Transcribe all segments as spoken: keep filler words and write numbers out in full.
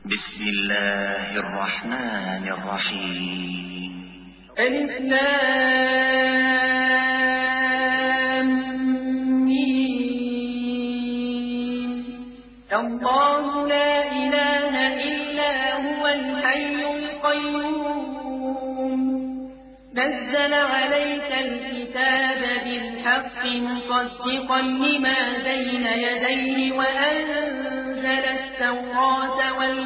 بسم الله الرحمن الرحيم. ألف لام ميم. الله لا إله إلا هو الحي القيوم نزل عليك الكتاب بالحق مصدقا لما بين يديه وأنزل التوراة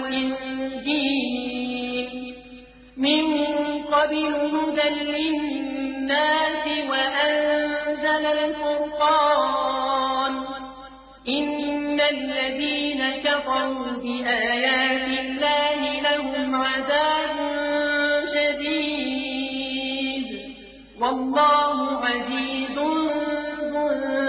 والإنجيل من قبل هدى للناس وأنزل الفرقان إن الذين كفروا بآيات الله لهم عذاب شديد والله عزيز ذو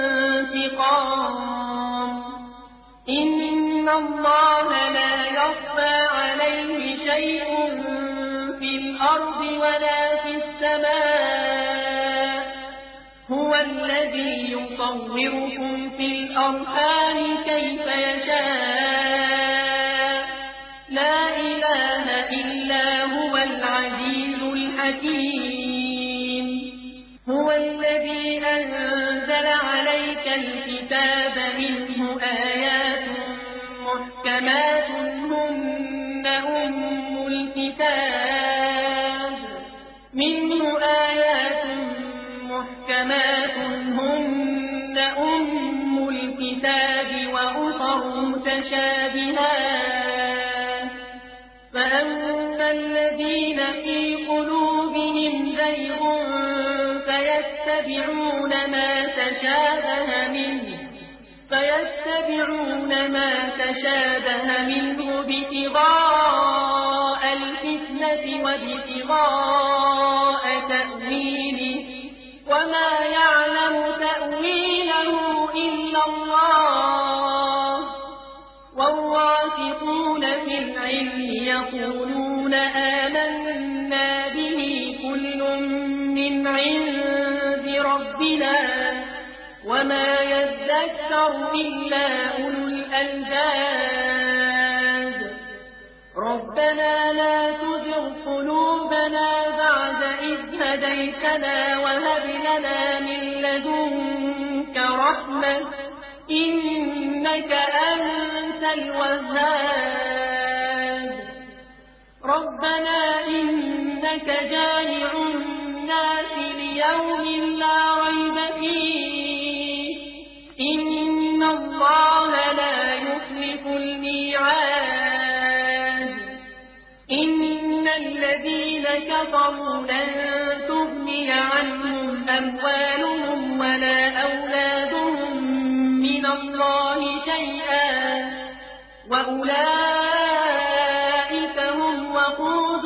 انتقام. إن الله لا يخفى عليه شيء في الأرض ولا في السماء هو الذي يصوركم في الأرحام كيف يشاء لا إله إلا هو العزيز الحكيم. هو الذي أنزل عليك الكتاب منه آيات محكمات هن أم الكتاب منه آيات محكمات هن أم الكتاب وأخر متشابهات فأما الذين في قلوبهم زيغ فيتبعون ما تشابه منه فيتبعون ما تشابه منه ابتغاء الفتنة وابتغاء تأويله وما يعلم تأويله إلا الله والراسخون في العلم يقولون آمنا به كل من عند ربنا وما يذكر إلا أولو الألباب. ربنا لا تزغ قلوبنا بعد إذ هديتنا وهب لنا من لدنك رحمة إنك أنت الوهاب. ربنا إنك جامع الناس ليوم لا ريب فيه إن الله لا يخلف الميعاد. إن الذين كفروا لن تغني عنهم أموالهم ولا أولادهم من الله شيئا وأولئك هم وقود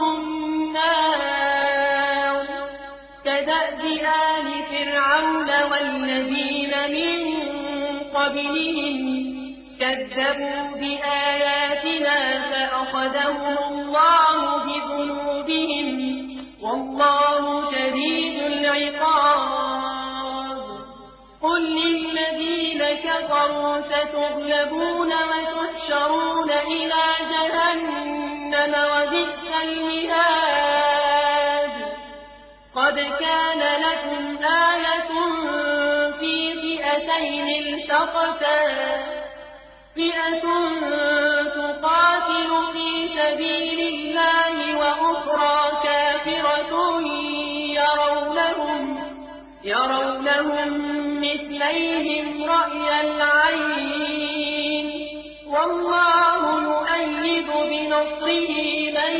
النار كدأب آل فرعون والذين من قبلهم كذبوا بآياتنا فأخذهم الله بذنوبهم والله شديد العقاب. قل للذين كفروا ستغلبون وتحشرون إلى جهنم وبئس المهاد. قد كان لكم آية في فئتين التقتا فئة تقاتل في سبيل الله وأخرى كافرة يرونهم يرونهم مثليهم رأي العين والله يؤيد بنصره من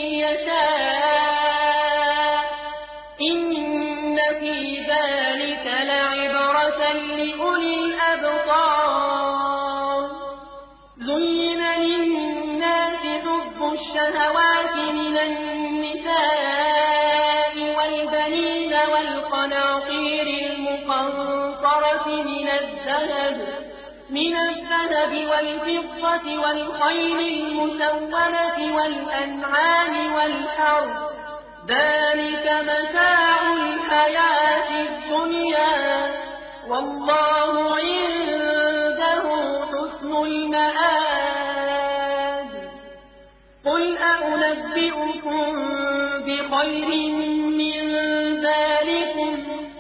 يشاء إن في ذلك لعبرة لأولي الأبصار. زين للناس حب الشهوات من النساء والبنين والقناطير المقنطرة من الذهب من الذهب والفضة والخيل المسومة والأنعام والحرث ذلك متاع الحياة الدنيا والله عنده حسن المآب. أنبئكم بخير من ذلكم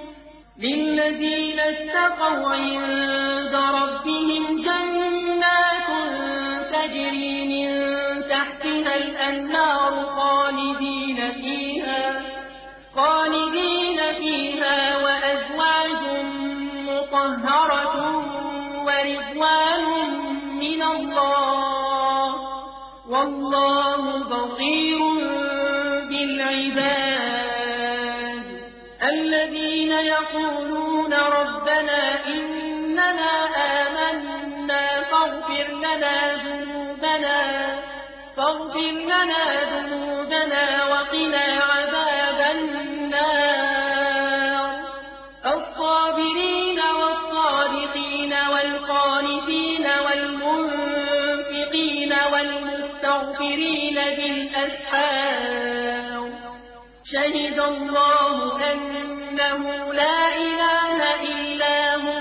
للذين اتقوا عند ربهم جنات تجري من تحتها الأنهار خالدين فيها خالدين فيها وأزواج مطهرة ورضوان من الله والله بصير بالعباد الذين يقولون ربنا إننا آمنا فاغفر لنا ذنوبنا فاغفر لنا ذنوبنا وقنا عذاب النار الصابرين والصادقين والقانتين والمنفقين والمستغفرين بالأسحار شهد الله أنه لا إله إلا هو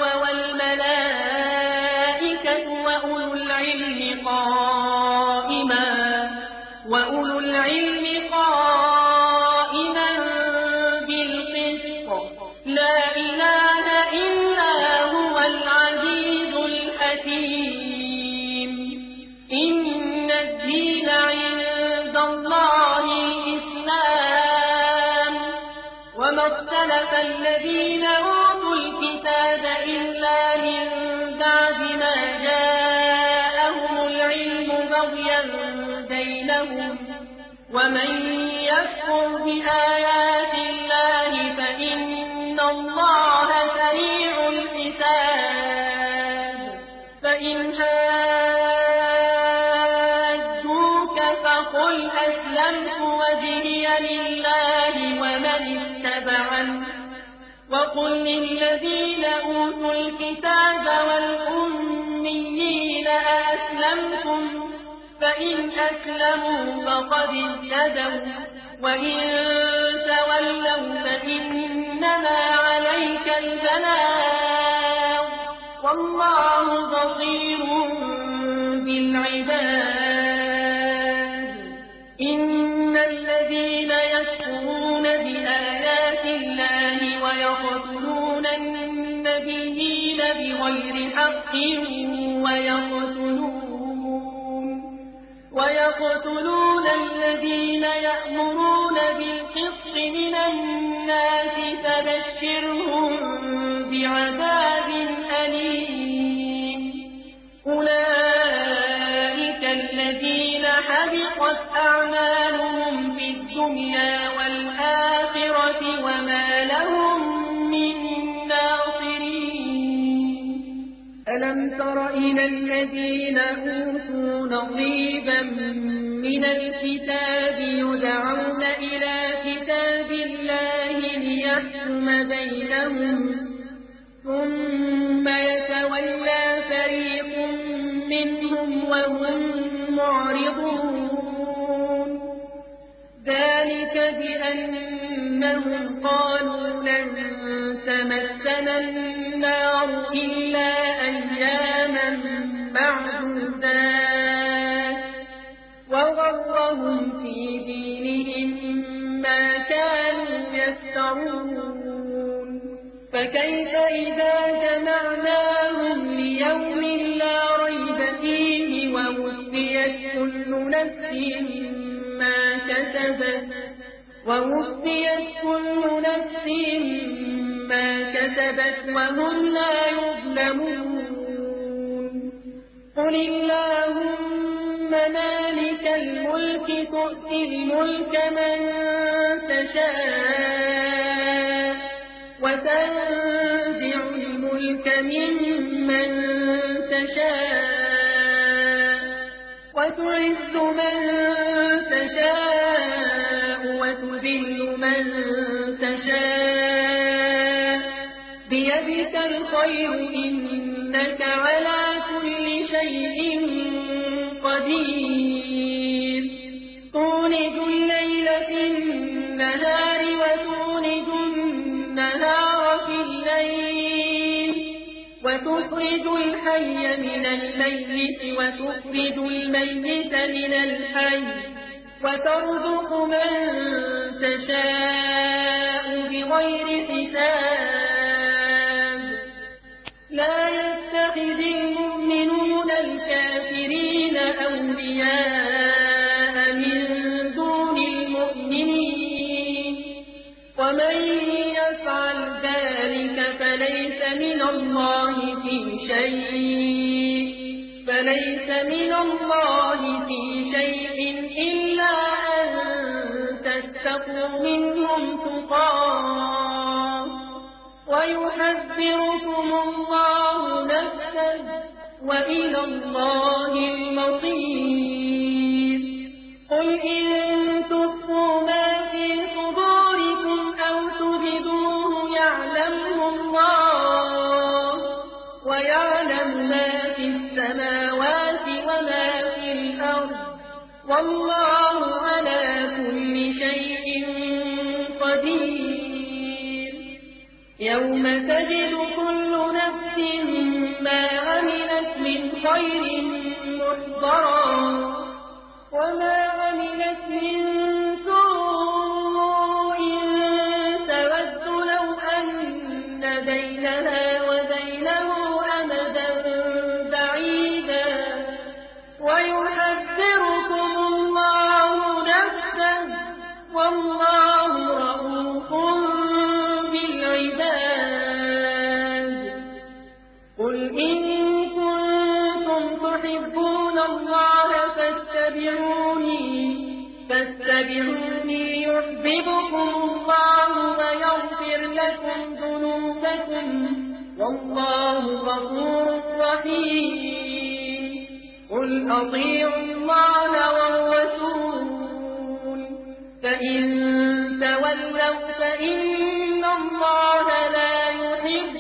والملائكة وأولو العلم قائما وأولو العلم قائما بالقسط لا إله إلا هو العزيز الحكيم إن الدين عند الله الإسلام وما اختلف الذين أوتوا الكتاب إلا من بعد ما جاءهم العلم بغيا بينهم ومن يكفر بآيات الله فإن الله سريع الحساب فإن هاجوك فقل أسلمت وجهي لله ومن اتبعني وقل للذين أوتوا الكتاب والأميين أأسلمتم فإن أسلموا فقد اهتدوا وإن تولوا فإنما عليك البلاغ والله بصير بالعباد إن الذين يكفرون بآيات الله ويقتلون النبيين بغير حق ويقتلون ويقتلون الذين يأمرون بالقسط من الناس فبشرهم بعذاب أليم أولئك الذين حبطت أعمالهم في الدنيا والآخرة وما لهم من ناصرين ألم تر إلى الذين أوتوا نصيبا من الكتاب يدعون إلى كتاب الله ليحكم بينهم ثم يتولى فريق منهم وهم معرضون ذلك بأنهم قالوا لن تمسنا النار إلا أياما معدودات وغرهم في دينهم ما كانوا يفترون فكيف إذا جمعناهم ليوم لا ريب فيه ووفيت كل نفس ما كسبت ووفيت كل نفس ما كسبت وهم لا يظلمون قل اللهم مالك الملك تؤتي الملك من تشاء وتنزع الملك ممن تشاء وتعز من تشاء وتذل من تشاء بيدك الخير إنك على كل شيء قدير تولد الليل في النهار وتولد النهار في الليل وتخرج الحي من الميت وتخرج الميت من الحي وترزق من تشاء بغير حساب لا يتخذ المؤمنون الكافرين أولياء من دون المؤمنين ومن يفعل ذلك فليس من الله في شيء فليس من الله في شيء إلا أن تتقوا منهم تقاه ويحذركم الله نفسه وإلى الله المصير قل إن تخفوا ما في صدوركم أو تبدوه يعلمه الله ويعلم ما في السماوات وما في الأرض والله على كل شيء قدير يوم تجد كل نفس ما عملت من خير محضرا وما عملت من سوء تود لو أن بينها وبينه أمدا بعيدا ويحذركم الله نفسه والله رؤوف بالعباد قل إن كنتم تحبون الله فاتبعوني فاتبعوني يحببكم الله ويغفر لكم ذنوبكم والله غفور رحيم قل أطيعوا الله والرسول فإن تولوا فإن الله لا يحب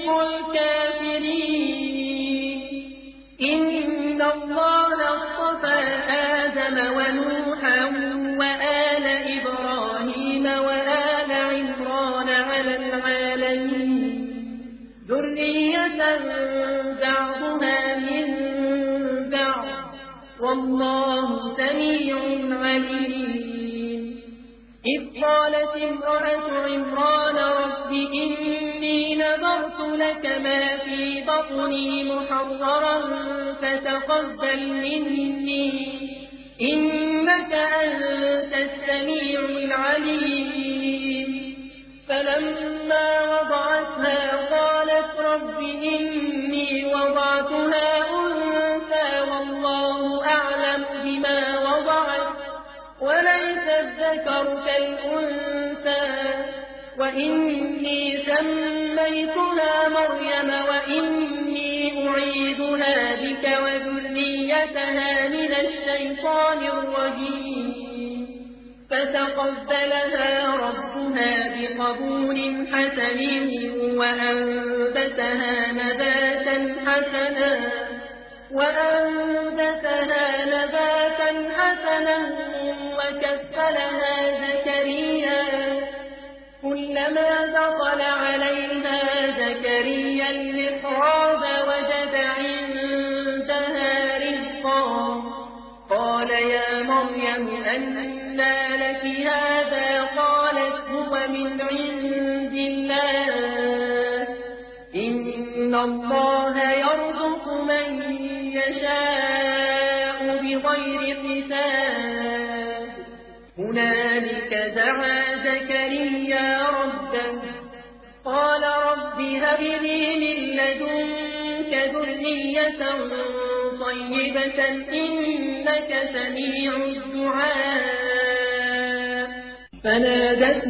الكافرين إن الله اصطفى آدم ونوحا وآل إبراهيم وآل عمران على العالمين ذرية بعضها من بعض والله سميع عليم إذ قالت امرأة عمران رب إني نذرت لك ما في بطني محررا فتقبل مني إنك أنت السميع العليم فلما وضعتها قالت رب إني وضعتها أنثى والله أعلم بما وضعت وليس الذكر كالأنثى وإني سميتها مريم وإني أعيذها بك وذريتها من الشيطان الرجيم فتقبلها ربها بقبول حسن وأنبتها نباتا حسنا وأنبتها نباتا حسنا وكفلها زكريا كلما دخل عليها زكريا المحراب وجد عندها رزقا قال يا مريم أنى لك هذا قالت هو من عند الله إن الله يرزق من يشاء بغير حساب هنالك دعا زكريا ربه قال رب هب لي من لدنك ذرية طيبة إنك سميع الدعاء فنادته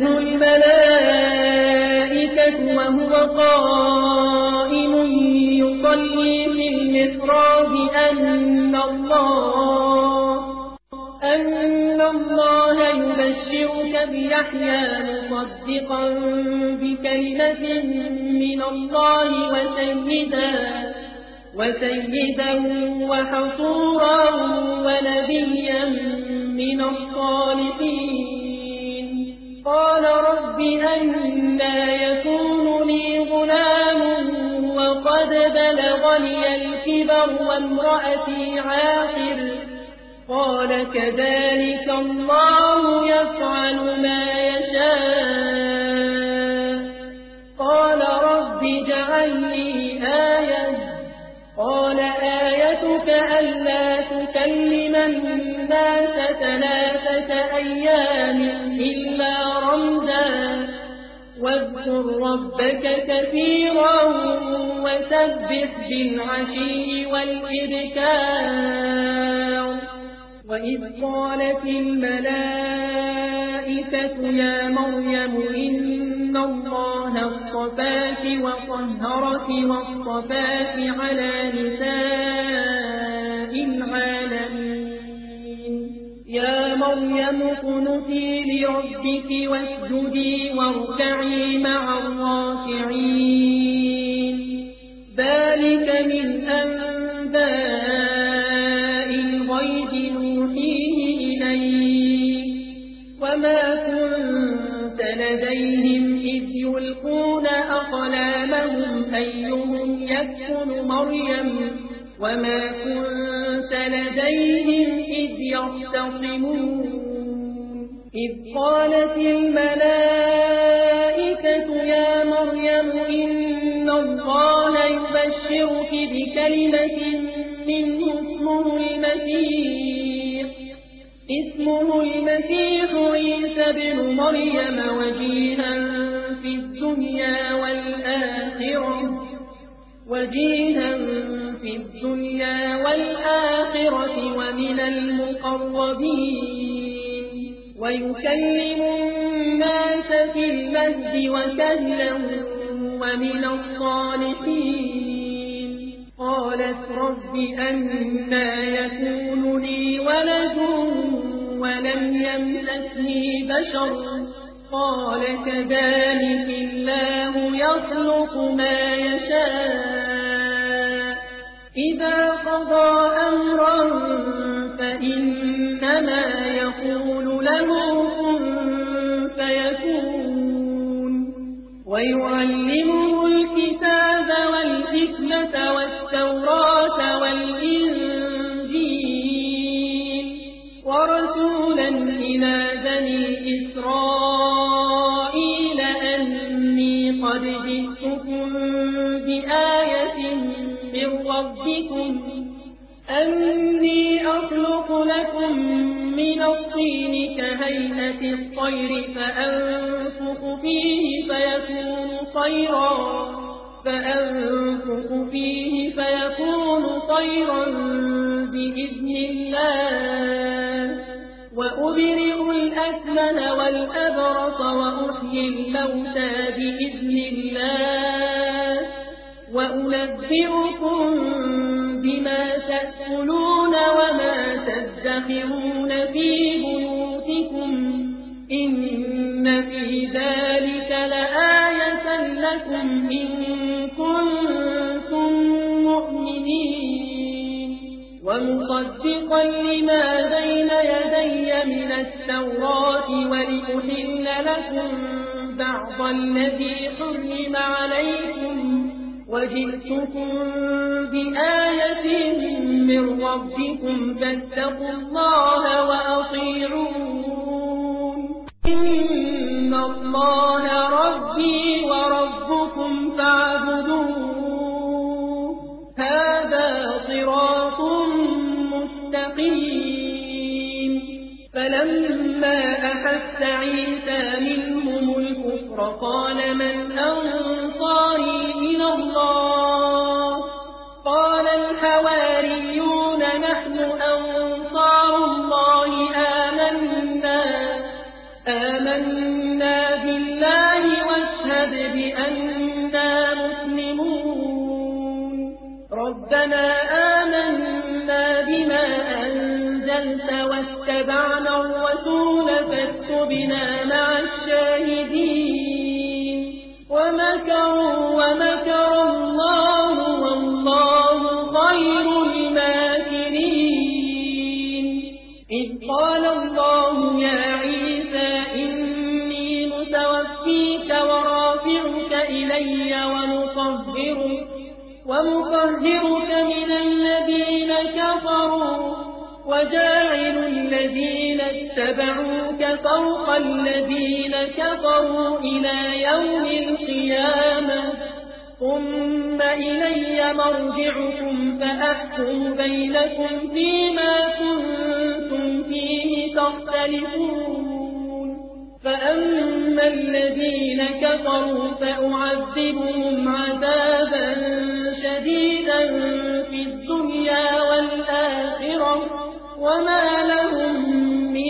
الملائكة وهو قائم يصلي في المحراب أن الله أن الله يبشرك بيحيى مصدقا بكلمة من الله وسيدا وسيدا وحصورا ونبيا من الصالحين قال رب أنى يكون لي غلام وقد بلغني الكبر وامرأتي عاقر قال كذلك الله يفعل ما يشاء قال رب اجعل لي آية قال آيتك ألا تكلم الناس ثلاثة أيام إلا رمزا واذكر ربك كثيرا وسبح بالعشي والإبكار وإذ قالت الملائكة يا مريم إن الله اصطفاك وطهرك واصطفاك على نساء العالمين يا مريم اقنتي لربك واسجدي واركعي مع الراكعين ذلك من أنباء الغيب نوحيه إليك وما كنت لديهم إذ يلقون أقلامهم أيهم يكفل مريم وما كنت لديهم إذ يختصمون إذ قالت الملائكة يا مريم إن الله يبشرك بكلمة منه اسمه المسيح اسمه المسيح عيسى بن مريم وجيها في الدنيا والآخرة وجيها في الدنيا والآخرة ومن المقربين ويكلم الناس في المهد وكهلا ومن الصالحين قالت رب أنى يكون لي ولد ولم يمسسني بشر قال كذلك الله يخلق ما يشاء إذا قضى أمرا فإنما يقول له كن فيكون ويعلمه الكتاب والحكمة والتوراة والإنجيل ورسولا إلى بني إسرائيل أني قد جئتكم بآية من ربكم أني أخلق لكم من الطين كهيئة الطير فأنفخ فيه فيكون طيرا فأنفخ فيه فيكون طيرا بإذن الله وأبرئ الأكمل والأبرص وأحيي الموتى بإذن الله وأنبئكم بما تأكلون وما تدخرون في بيوتكم إن في ذلك لآية لكم إن كنتم مؤمنين ومصدقا لما بين يدي من التوراة ولأحل لكم بعض الذي حرم عليكم وجئتكم بآية من ربكم فاتقوا الله وأطيعون إن الله ربي وربكم فاعبدوه هذا صراط مستقيم فلما أحس عيسى منهم الكفر قال من أنصاري إلى الله قال الحواريون نحن أنصار الله آمنا آمنا بالله واشهد بأننا مسلمون ربنا آمنا بما أنزلت واتبعنا الرسول فاكتبنا مع الشاهدين ومكروا ومكر الله والله خير الماكرين إذ قال الله يا عيسى إني متوفيك ورافعك إلي ومطهرك ومطهرك من الذين كفروا وجاعل اتبعوك فوق الذين كفروا إلى يوم القيامة ثم إلي مرجعكم فأحكم بينكم فيما كنتم فيه تختلفون فأما الذين كفروا فأعذبهم عذابا شديدا في الدنيا والآخرة وما لهم من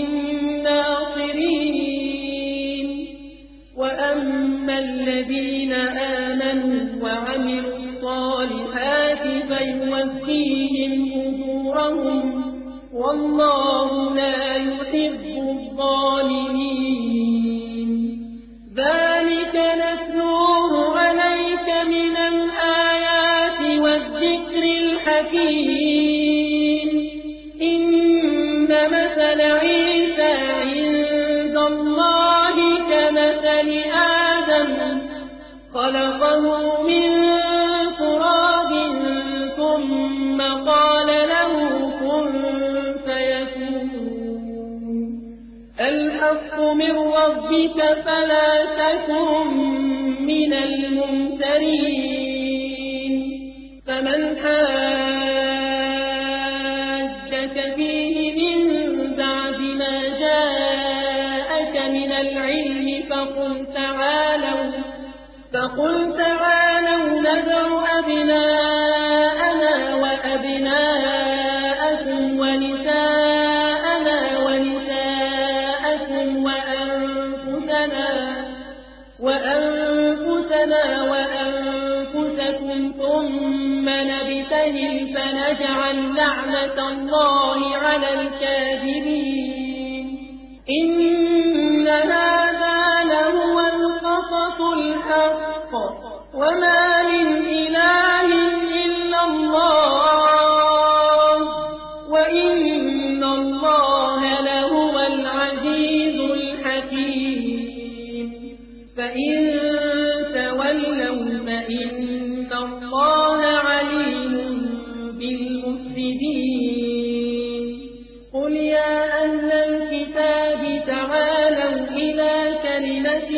ناصرين وأما الذين آمنوا وعملوا الصالحات فيوفيهم أجورهم والله لا يحب الظالمين ذلك نتلوه عليك من الآيات والذكر الحكيم إن مثل عيسى عند الله كمثل آدم خلقه من تراب ثم قال له كن فيكون الحق من ربك فلا تكن من الممترين فمن حاجك فيه من بعد ما جاءك من العلم فقل تعالوا فقل تعالوا ندع أبناءنا وأبناءكم ونساءنا ونساءكم وأنفسنا وأنفسنا وأنفسكم ثم نبتهل فنجعل لعنة الله على الكاذبين إن هذا لهو القصص الحق وما من إله إلا الله وإن الله لهو العزيز الحكيم فإن تولوا فإن الله عليم بالمفسدين قل يا أهل الكتاب تعالوا إلى كلمة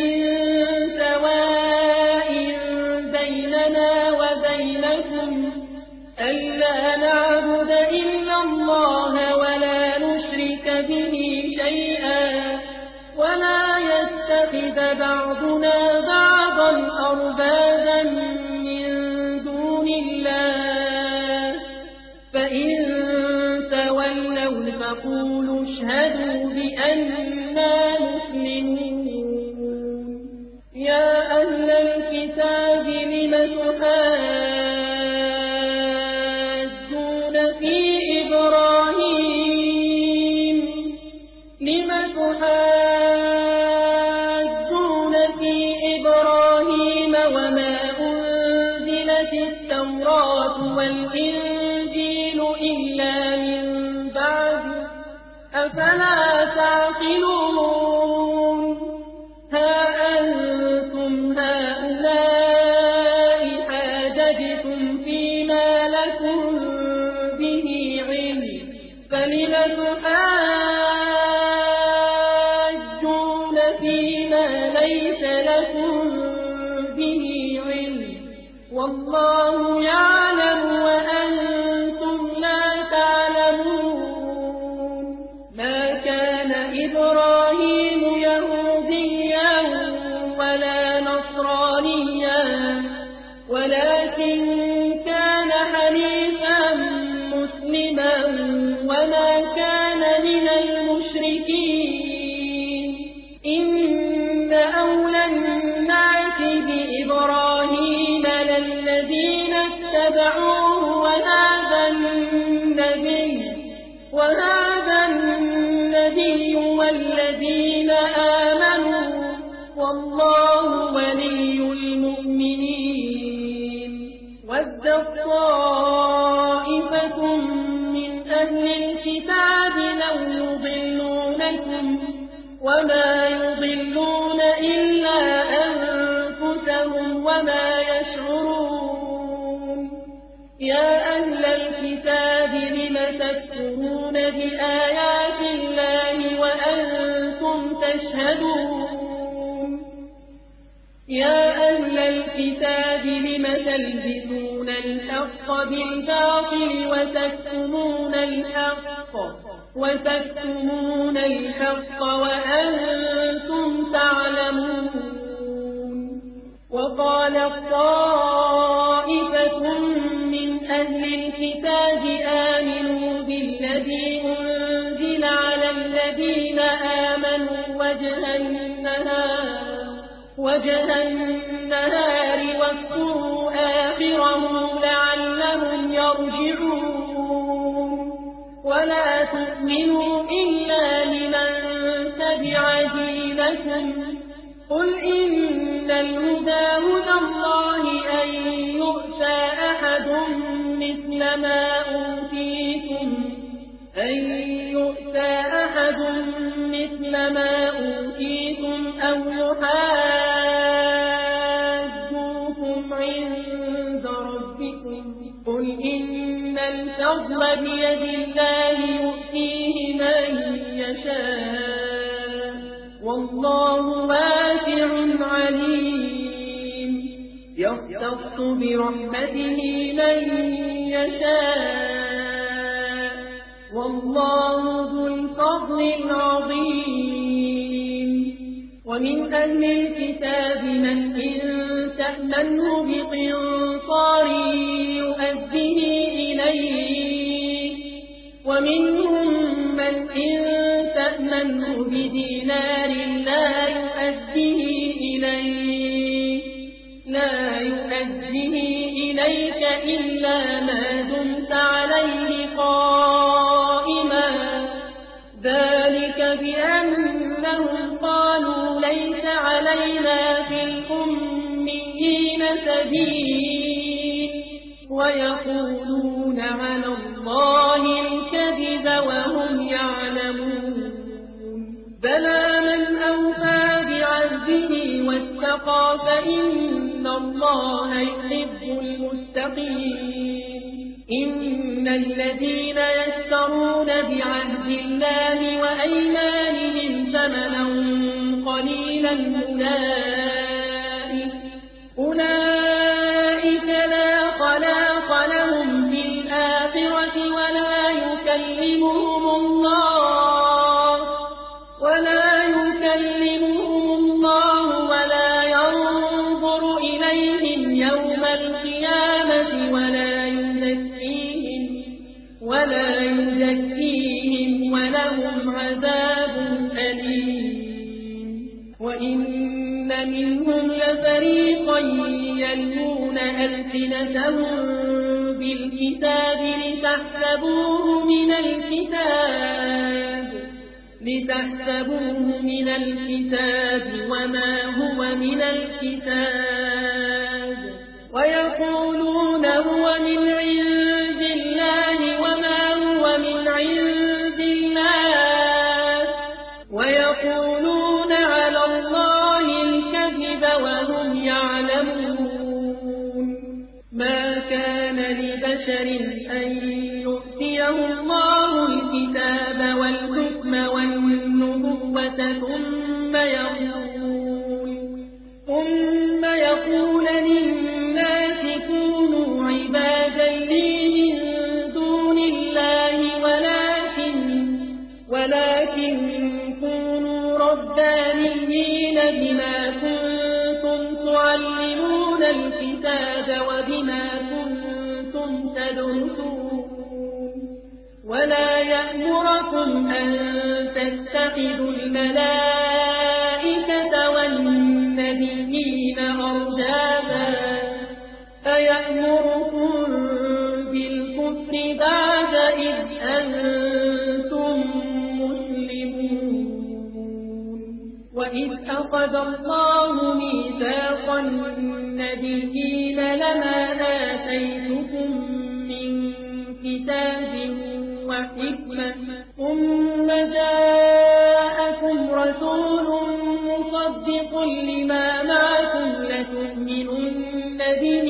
سواء بيننا وبينكم ألا نعبد إلا الله ولا نشرك به شيئا ولا يتخذ بعضنا بعضا أربابا من دون الله فإن تولوا فقولوا اشهدوا بأننا مسلمون يا أهل الكتاب لم تحاجون في إبراهيم لم تحاجون في إبراهيم وما أنزلت التوراة والإنجيل إلا من بعد أفلا تعقلون ها أنتم هؤلاء حاججتم فيما لكم به علم فلم تحاجون فيما ليس لكم به علم والله يعلم وأنتم لا تعلمون ما كان إبراهيم يهوديا ولا نصرانيا ولكن كان حنيفا مسلما وما كان من المشركين إن أولى الناس بإبراهيم للذين اتبعوه وهذا النبي وهذا النبي والذين آمنوا والله ولي المؤمنين ود طائفة من أهل الكتاب لو يضلونكم وما يضلون إلا أنفسهم وما يشعرون يا أهل الكتاب لم تكفرون بآيات الله وأنتم يشهدون يا أهل الكتاب لم تلبسون الحق بالباطل وتكتمون الحق وتكتمون الحق وأنتم تعلمون وقال طائفة من أهل الكتاب آمنوا بالذي أنزل على الذين آمنوا وجه النهار وجه النهار واكفروا آخره لعلهم يرجعون ولا تؤمنوا إلا لمن تبع دينكم قل إن الهدى هدى الله أن يؤتى أحد مثل ما أوتيتم أن يؤتى أحد مثل ما أوتيتم أو يحاجوكم عند ربكم قل إن الفضل بيد الله يؤتيه من يشاء والله واسع عليم يختص برحمته من يشاء والله ذو الفضل العظيم ومن أهل الكتاب من إن تأمنه بقنطار يؤديه إليه ومنهم من إن تأمنه بدينار لا يؤديه إليه لا يؤديه إليك إلا ما دمت عليه قائما ذلك بأنهم قالوا ليس علينا في الأميين سبيل ويقولون على الله الكذب وهم يعلمون بلى من أوفى بعهده واتقى فإن الله يحب المتقين إن الذين يشترون بعهد الله وأيمانهم ثمنا قليلا أولئك أولئك لا خلاق لهم في الآخرة ولا يكلمهم الله ولا يكلمهم الله ولا ينظر إليهم يوم القيامة ولا يزكيهم ولا يزكيهم ولهم عذاب أليم وإن منهم لفريقا يلوون ألسنتهم بالكتاب لتحسبوه من الكتاب لتحسبوه من الكتاب وما هو من الكتاب ويقولون هو من عند الله وما هو من عند الله ويقولون على الله الكذب وهم يعلمون ما كان لبشر أن يؤتيه الله الكتاب والحكم والنبوة ثم يقول ثم يقول للناس كونوا عبادا لي من دون الله ولكن ولكن كونوا ربانيين بما كنتم تعلمون الكتاب وبما كنتم تدرسون ولا يأمركم أن تتخذوا الملائكة والنبيين أربابا أيأمركم بالكفر بعد إذ أنتم مسلمون وإذ أخذ الله ميثاق النبيين لما آتيتكم من كتاب وحكمة ثم جاءكم رسول مصدق لما معكم لتؤمنن به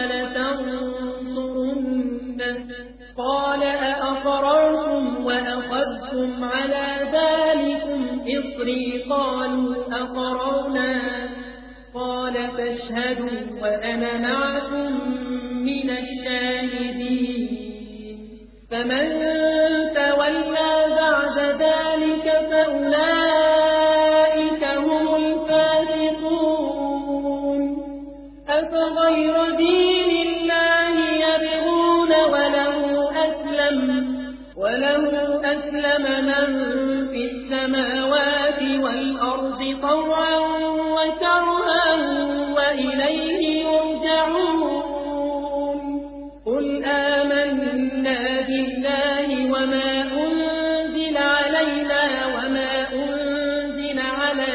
ولتنصرنه قال أأقررتم وأخذتم على ذلكم إصرارا إصري قالوا أقررنا قال فاشهدوا وأنا معكم من الشاهدين فمن تولى بعد ذلك فأولئك هم الفاسقون أفغير دين الله يبغون وله أسلم وله أسلم من في السماوات والأرض طوعا وكرها وإليه يرجعون قل آمنا بالله وما أنزل علينا وما أنزل على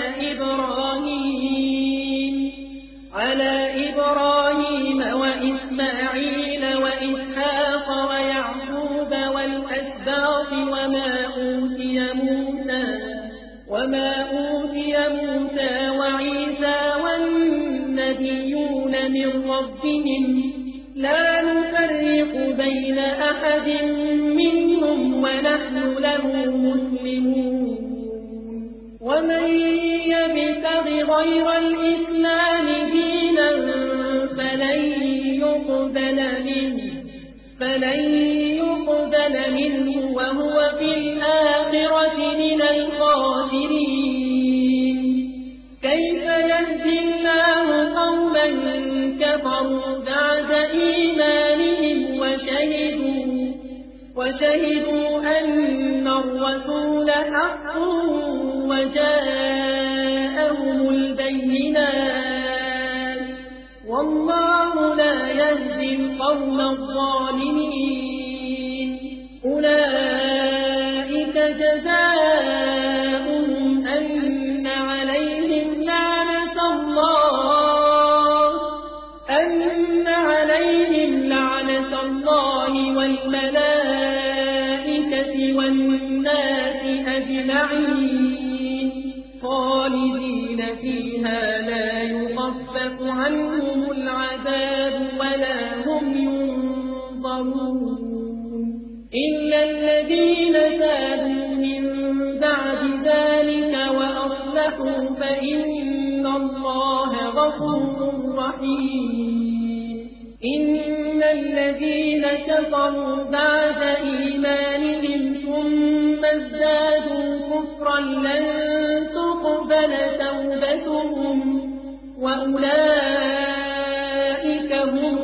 إبراهيم على إبراهيم وإسماعيل وإسحاق ويعقوب والأسباط وما أوتي موسى وما أوتي موسى وعيسى والنبيون من ربهم لا نفرق بين أحد منهم ونحن له مسلمون ومن يبتغ غير الإسلام دينا فلن يقبل منه فلن يقبل منه وهو في الآخرة من الخاسرين كيف يهدي الله قوما كفروا بعد إيمانهم وشهدوا وشهدوا أن الرسول حق وجاءهم البينات والله لا يهدي القوم الظالمين أولئك جزاؤهم أن عليهم لعنة الله أن عليهم لعنة الله والملائكة والناس أجمعين خالدين فيها لا يخفف عنهم العذاب ولا هم ينظرون إلا الذين تابوا من بعد ذلك وأصلحوا فإن الله غفور رحيم إن الذين كفروا بعد إيمانهم ثم ازدادوا كفرا لن تقبل توبتهم وأولئك هم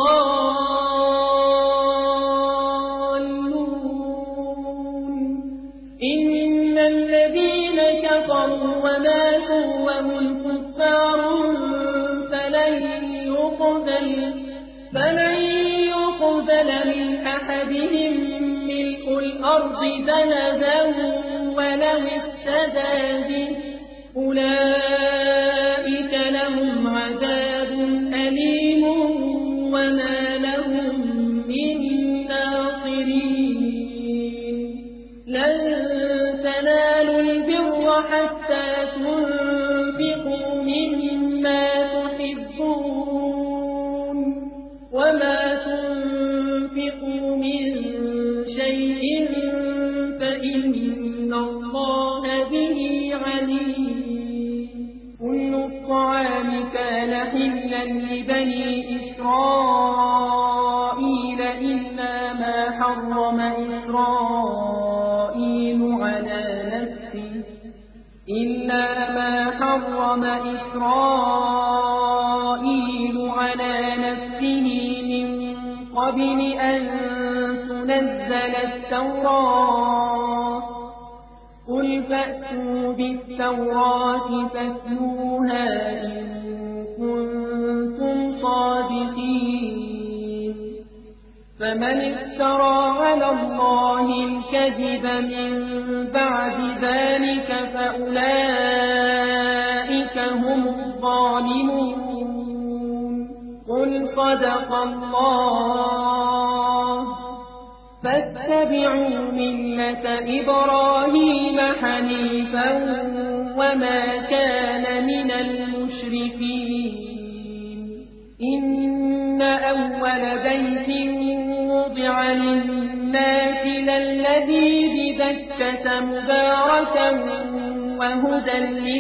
الضالون إن الذين كفروا وماتوا وهم كفار فلن يقبل فلن يقبل من أحدهم ملء الأرض ذهبا ولو افتدى به أولئك لهم عذاب أليم وما لهم من ناصرين لن تنالوا البر حتى تنفقوا مما تحبون وما تنفقوا من شيء فإن الله به عليم كل الطعام كان حلا لبني إسرائيل إلا ما حرم إسرائيل على نفسه إلا ما حرم إسرائيل على نفسه من قبل أن تنزل التوراة قل فأتوا بالتوراة فاتلوها إن كنتم صادقين فمن افترى على الله الكذب من بعد ذلك فأولئك هم الظالمون قل صدق الله فاتبعوا ملة إبراهيم حنيفا وما كان من المشركين إن أول بيت وضع للناس للذي ببكة مباركا وهدى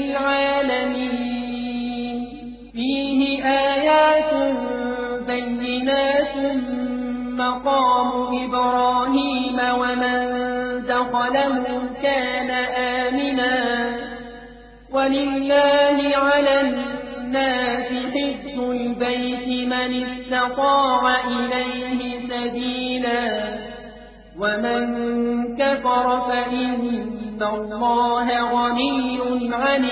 للعالمين فيه آيات بينات مقام إبراهيم ومن دخله كان آمنا ولله على الناس حج البيت من استطاع إليه سبيلا ومن كفر فإن الله غني عن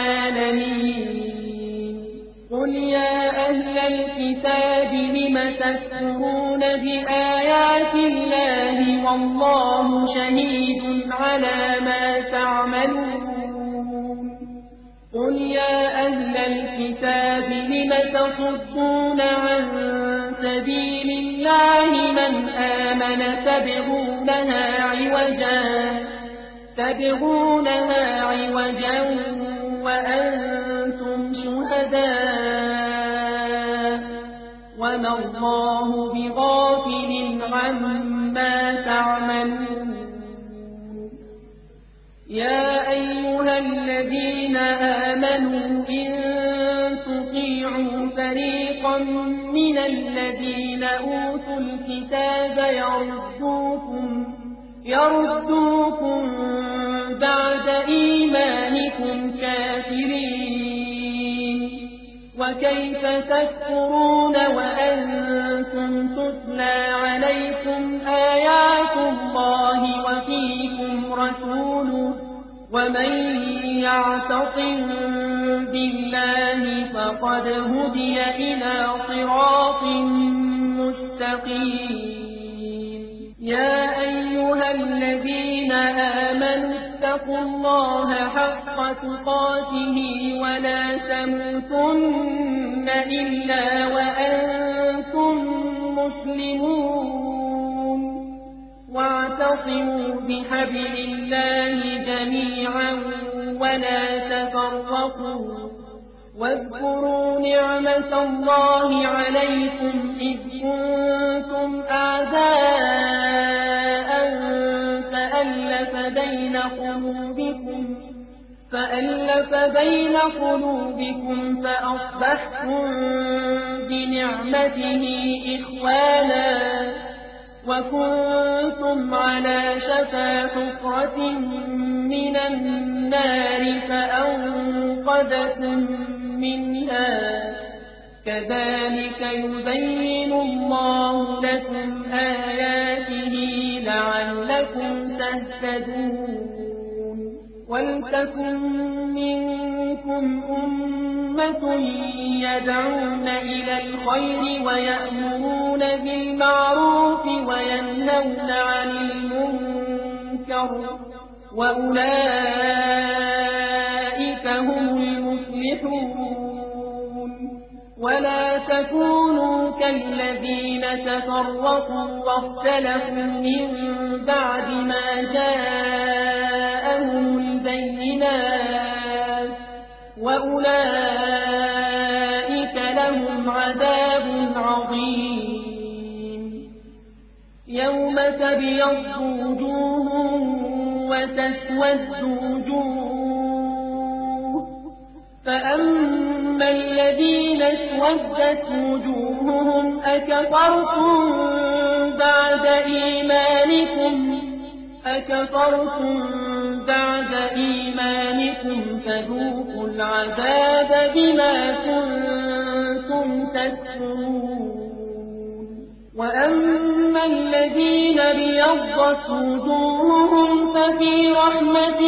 العالمين قل يا أهل الكتاب لم تكفرون بآيات الله والله شهيد على ما تعملون قل يا أهل الكتاب لم تصدون عن سبيل الله من آمن تبغونها عوجا تبغونها عوجا وأنتم شهداء وما الله بغافل عما تعملون يا أيها الذين آمنوا إن تطيعوا فريقا من الذين أوتوا الكتاب يردوكم يردوكم بعد إيمانكم كافرين وكيف تكفرون وأنتم تتلى عليكم آيات الله وفيكم رسوله ومن يعتصم بالله فقد هدي إلى صراط مستقيم يا أيها الذين آمنوا اتقوا الله حق تقاته ولا تموتن إلا وأنتم مسلمون واعتصموا بحبل الله جميعا ولا تفرقوا واذكروا نعمة الله عليكم إذ كنتم أعداء فألف بين قلوبكم فألف بين قلوبكم فأصبحتم بنعمته إخوانا وكنتم على شفا حفرة من النار فأنقذكم منها كذلك يبين الله لكم آياته لعلكم تهتدون ولتكن منكم أمة يدعون إلى الخير ويأمرون بالمعروف وينهون عن المنكر وأولئك هم المفلحون ولا تكونوا كالذين تفرقوا واختلفوا من بعد ما جاءهم البينات وأولئك لهم عذاب عظيم يوم تبيض وجوه وتسود وجوه فأما الذين اسودت وجوههم أكفرتم بعد إيمانكم أكفرتم بعد إيمانكم فذوقوا العذاب بما كنتم تكفرون وأما الذين ابيضت وجوههم ففي رحمة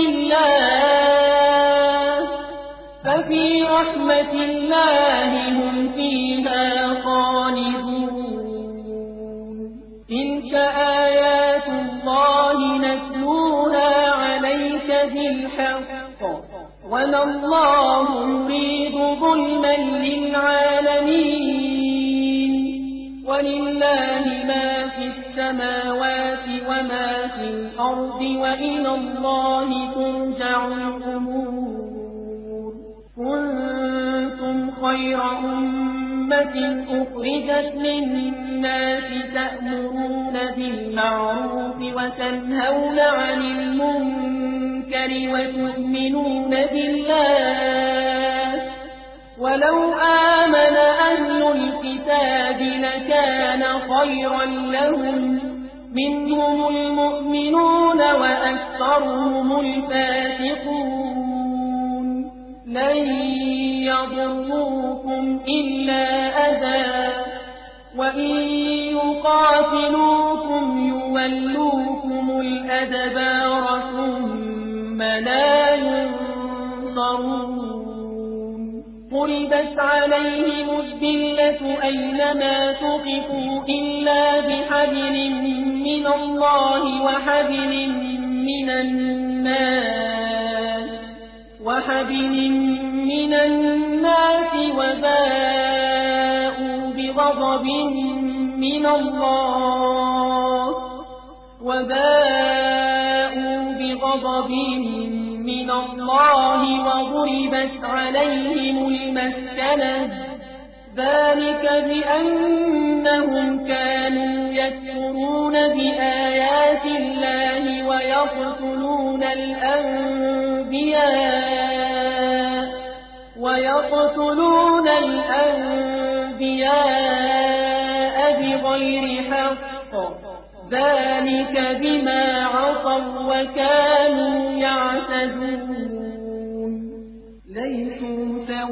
الله ففي رحمة الله هم فيها خالدون تلك آيات الله نتلوها عليك بالحق وما الله يريد ظلما للعالمين ولله ما في السماوات وما في الأرض وإلى الله ترجع الأمور كنتم خير أمة أخرجت للناس تأمرون بالمعروف وتنهون عن المنكر المنكر وتؤمنون بالله ولو آمن أهل الكتاب لكان خيرا لهم منهم المؤمنون وأكثرهم الفاسقون لن يضروكم إلا أذى وإن يقاتلوكم يولوكم الأدبار ثم لا ينصرون ضربت عليهم الذلة أينما ثقفوا إلا بحبل من الله وحبل من الناس وحبل من الناس وباءوا بغضب من الله وباءوا بغضب من الله وضربت عليهم المسكنة ذلك بأنهم كانوا يكفرون بآيات الله ويقتلون الأنبياء ويقتلون الأنبياء بغير حق ذلك بما عصوا وكانوا يعتدون ليسوا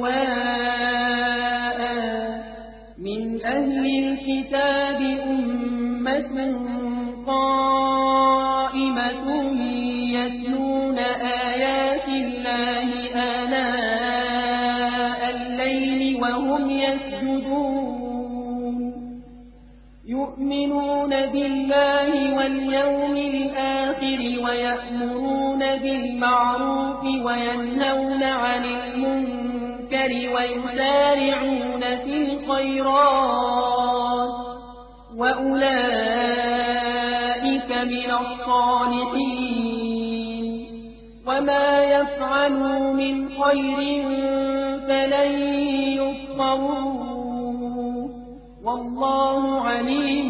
سواء من أهل الكتاب أمة قائمة يتلون آيات الله آناء الليل وهم يسجدون يؤمنون بالله واليوم الآخر ويأمرون بالمعروف وينهون عن المنكر ويسارعون في الخيرات وأولئك من الصالحين وما يفعلوا من خير فلن يكفروه والله عليم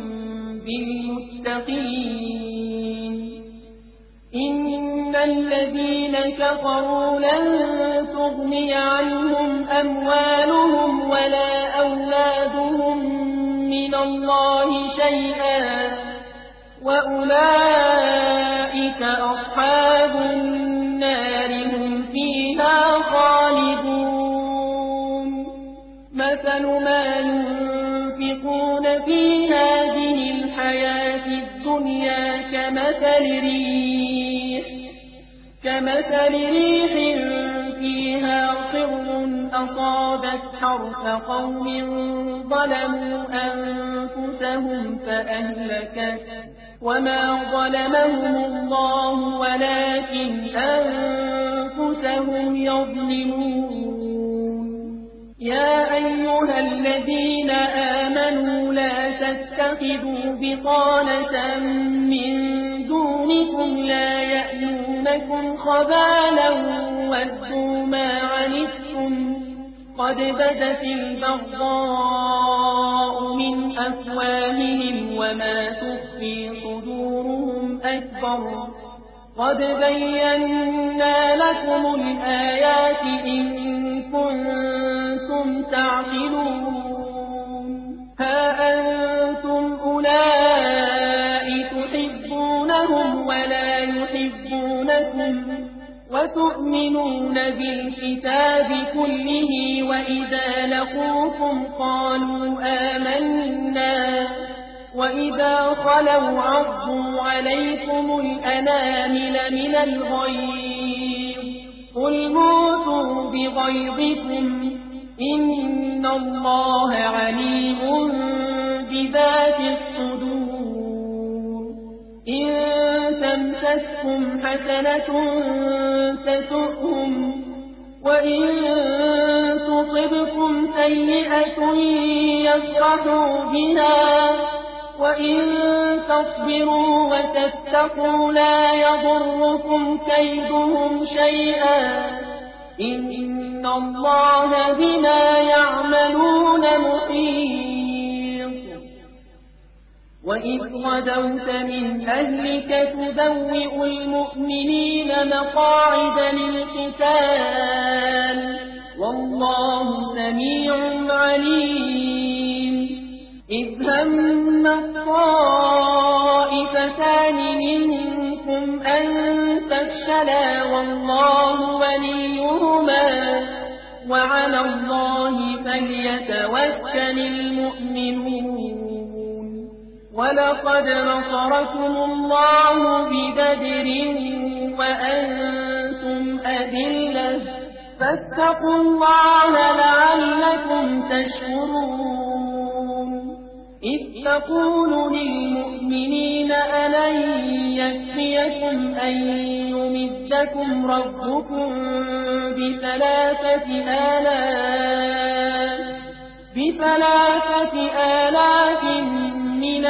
بالمتقين إن الذين كفروا لن تغني عنهم أموالهم ولا أولادهم من الله شيئا وأولئك أصحاب النار هم فيها خالدون مثل ما ينفقون في هذه الحياة الدنيا كمثل ريح كمثل ريح فيها صر أصابت حرث قوم ظلموا أنفسهم فأهلكت وما ظلمهم الله ولكن أنفسهم يظلمون يا أيها الذين آمنوا لا تتخذوا بطانة من دونكم لا يألونكم خبالا ودوا ما عنتم قد بدت البغضاء من أفواههم وما تخفي صدورهم أكبر قد بينا لكم الآيات إن كنتم تعقلون ها أنتم أولئك تحبونهم ولا يحبونكم وتؤمنون بالكتاب كله وإذا لقوكم قالوا آمنا وإذا خلوا عضوا عليكم الأنامل من الغيظ قل موتوا بغيظكم إن الله عليم بذات الصدور إن تمسسكم حسنة تسؤهم وإن تصبكم سيئة يفرحوا بها وإن تصبروا وتتقوا لا يضركم كيدهم شيئا إن الله بما يعملون محيط وإذ غدوت من أهلك تبوئ المؤمنين مقاعد للقتال والله سميع عليم إذ هم الطائفتان منكم أن تفشلا والله وليهما وعلى الله فليتوكل المؤمنون ولقد نصركم الله ببدر وأنتم أذلة فاتقوا الله لعلكم تشكرون إذ تقول للمؤمنين ألن يكفيكم أن يمدكم ربكم بثلاثة آلاف بثلاثة آلاف من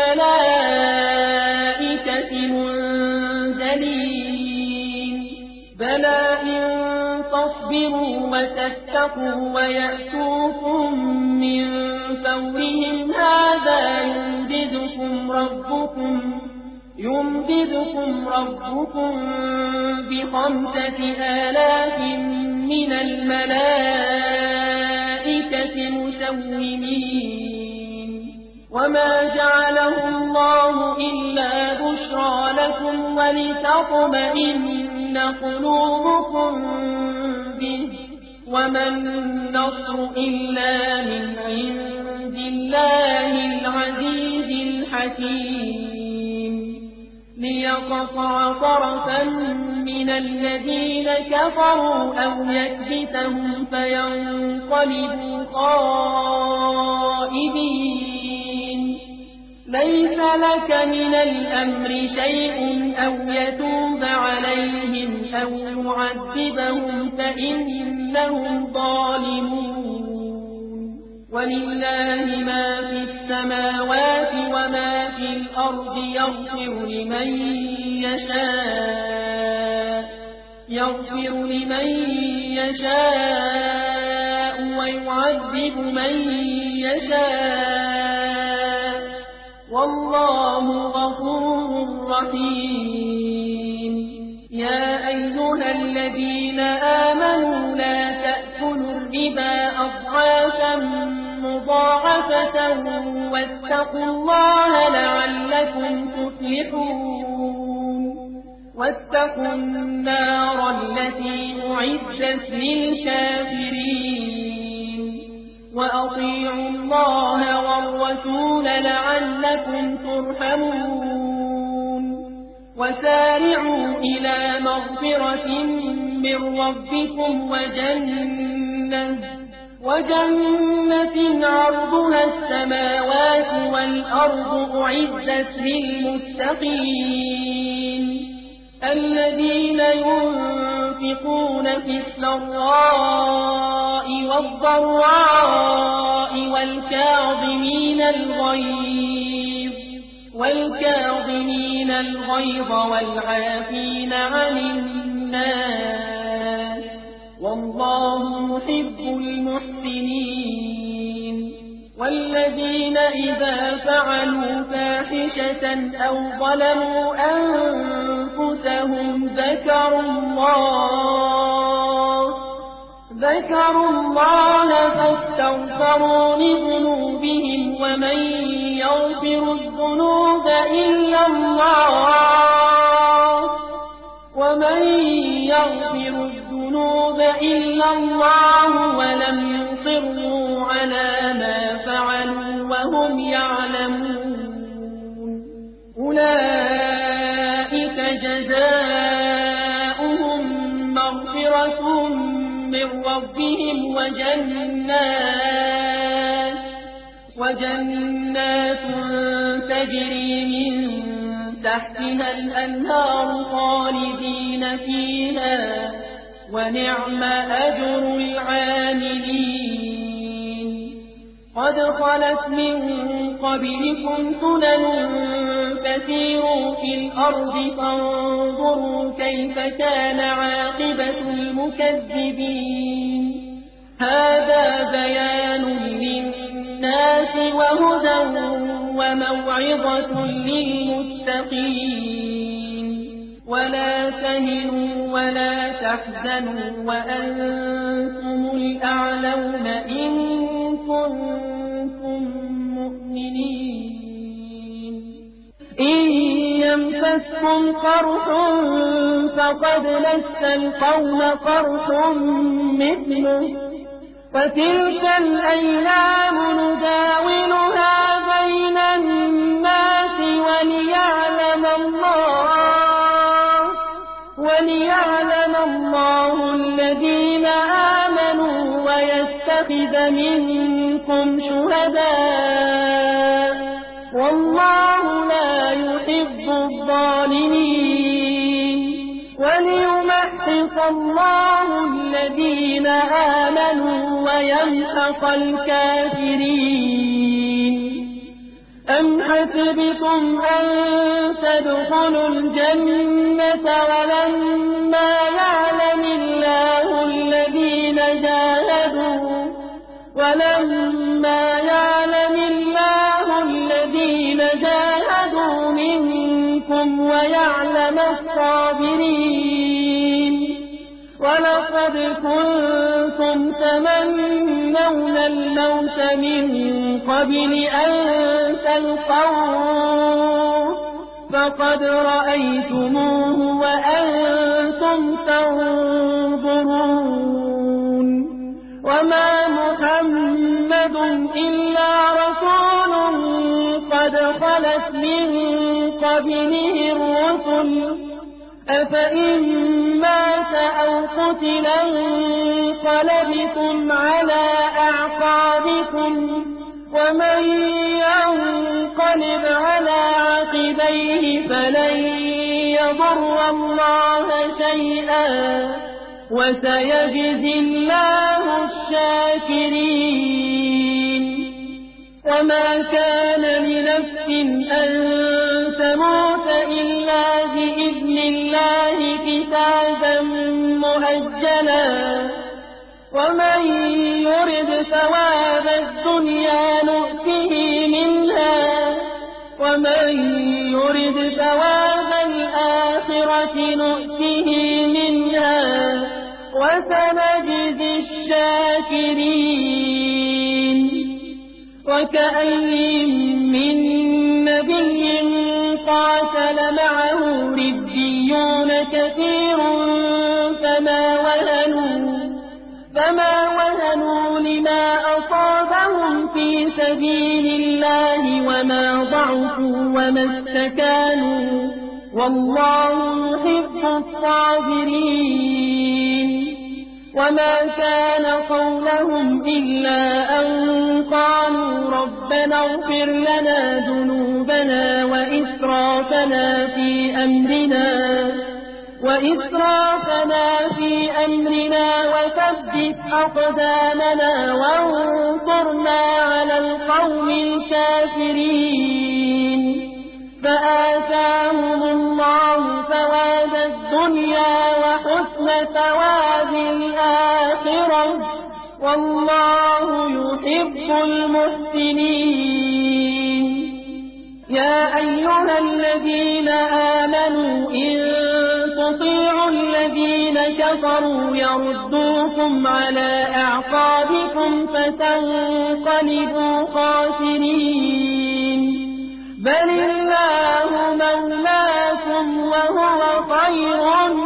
الملائكة منزلين بلى إن تصبروا وتتقوا ويأتوكم من فورهم هذا يمددكم ربكم يمددكم ربكم بخمسة آلاف من الملائكة مسومين وما جعله الله إلا بشرى لكم ولتطمئن قلوبكم به وما النصر إلا من عند الله العزيز الحكيم ليقطع طرفا من الذين كفروا أو يكبتهم فينقلبوا خائبين ليس لك من الأمر شيء أو يتوب عليهم أو يعذبهم فإنهم ظالمون ولله ما في السماوات وما في الأرض يغفر لمن يشاء يغفر لمن يشاء ويعذب من يشاء والله غفور رحيم يا أيها الذين آمنوا لا تأكلوا الربا أضعافا مضاعفة واتقوا الله لعلكم تفلحون واتقوا النار التي أعدت للكافرين وأطيعوا الله والرسول لعلكم ترحمون وسارعوا إلى مغفرة من ربكم وجنة وجنة عرضها السماوات والأرض أعدت للمتقين الذين ينفقون في السراء والضراء والكاظمين الغيظ والكاظمين الغيظ والعافين عن الناس والله يحب المحسنين والذين إذا فعلوا فاحشة أو ظلموا أنفسهم ذكروا الله ذكروا الله فاستغفروا لذنوبهم ومن يغفر الذنوب إلا الله ومن يغفر الذنوب إلا الله ولم يصروا على ما فعلوا وهم يعلمون أولئك جزاؤهم مغفرة من ربهم وجنات وجنات تجري من تحتها الأنهار خالدين فيها ونعم أجر العاملين قد خلت من قبلكم سنن فسيروا في الأرض فانظروا كيف كان عاقبة المكذبين هذا بيان للناس وهدى وموعظة للمتقين ولا تهنوا ولا تحزنوا وأنتم الأعلون إن كنتم مؤمنين إن يمسسكم قرح فقد مس القوم قرح مثله وتلك الأيام نداولها بين الناس وليعلم الله وليعلم الله الذين آمنوا ويتخذ منكم شهداء والله لا يحب الظالمين وليمحص الله الذين آمنوا ويمحق الكافرين أم حسبتم أن تدخلوا الجنة ولما يعلم الله الذين جاهدوا ولما يعلم الله الذين جاهدوا منكم ويعلم الصابرين ولقد كنتم تمنون الموت من قبل أن تلقوه فقد رأيتموه وأنتم تنظرون وما محمد إلا رسول قد خلت من قبله الرسل أفإن مات أو قتل انقلبتم على أعقابكم ومن ينقلب على عقبيه فلن يضر الله شيئا وسيجزي الله الشاكرين وما كان لنفس أن تموت إلا بإذن الله كتابا مؤجلا ومن يرد ثواب الدنيا نؤته منها ومن يرد ثواب الآخرة نؤته منها وسنجزي الشاكرين وكأين من نبي قاتل معه ربيون كثير فما وهنوا فما وهنوا لما أصابهم في سبيل الله وما ضعفوا وما استكانوا والله يحب الصابرين وما كان قولهم إلا أن قالوا ربنا اغفر لنا ذنوبنا وإسرافنا في أمرنا وإسرافنا في أمرنا وثبت أقدامنا وانصرنا على القوم الكافرين فآتاهم الله ثواب الدنيا وحسن ثواب الآخرة والله يحب المحسنين يا أيها الذين آمنوا إن تطيعوا الذين كفروا يردوكم على أعقابكم فتنقلبوا خاسرين بل الله مولاكم وهو خير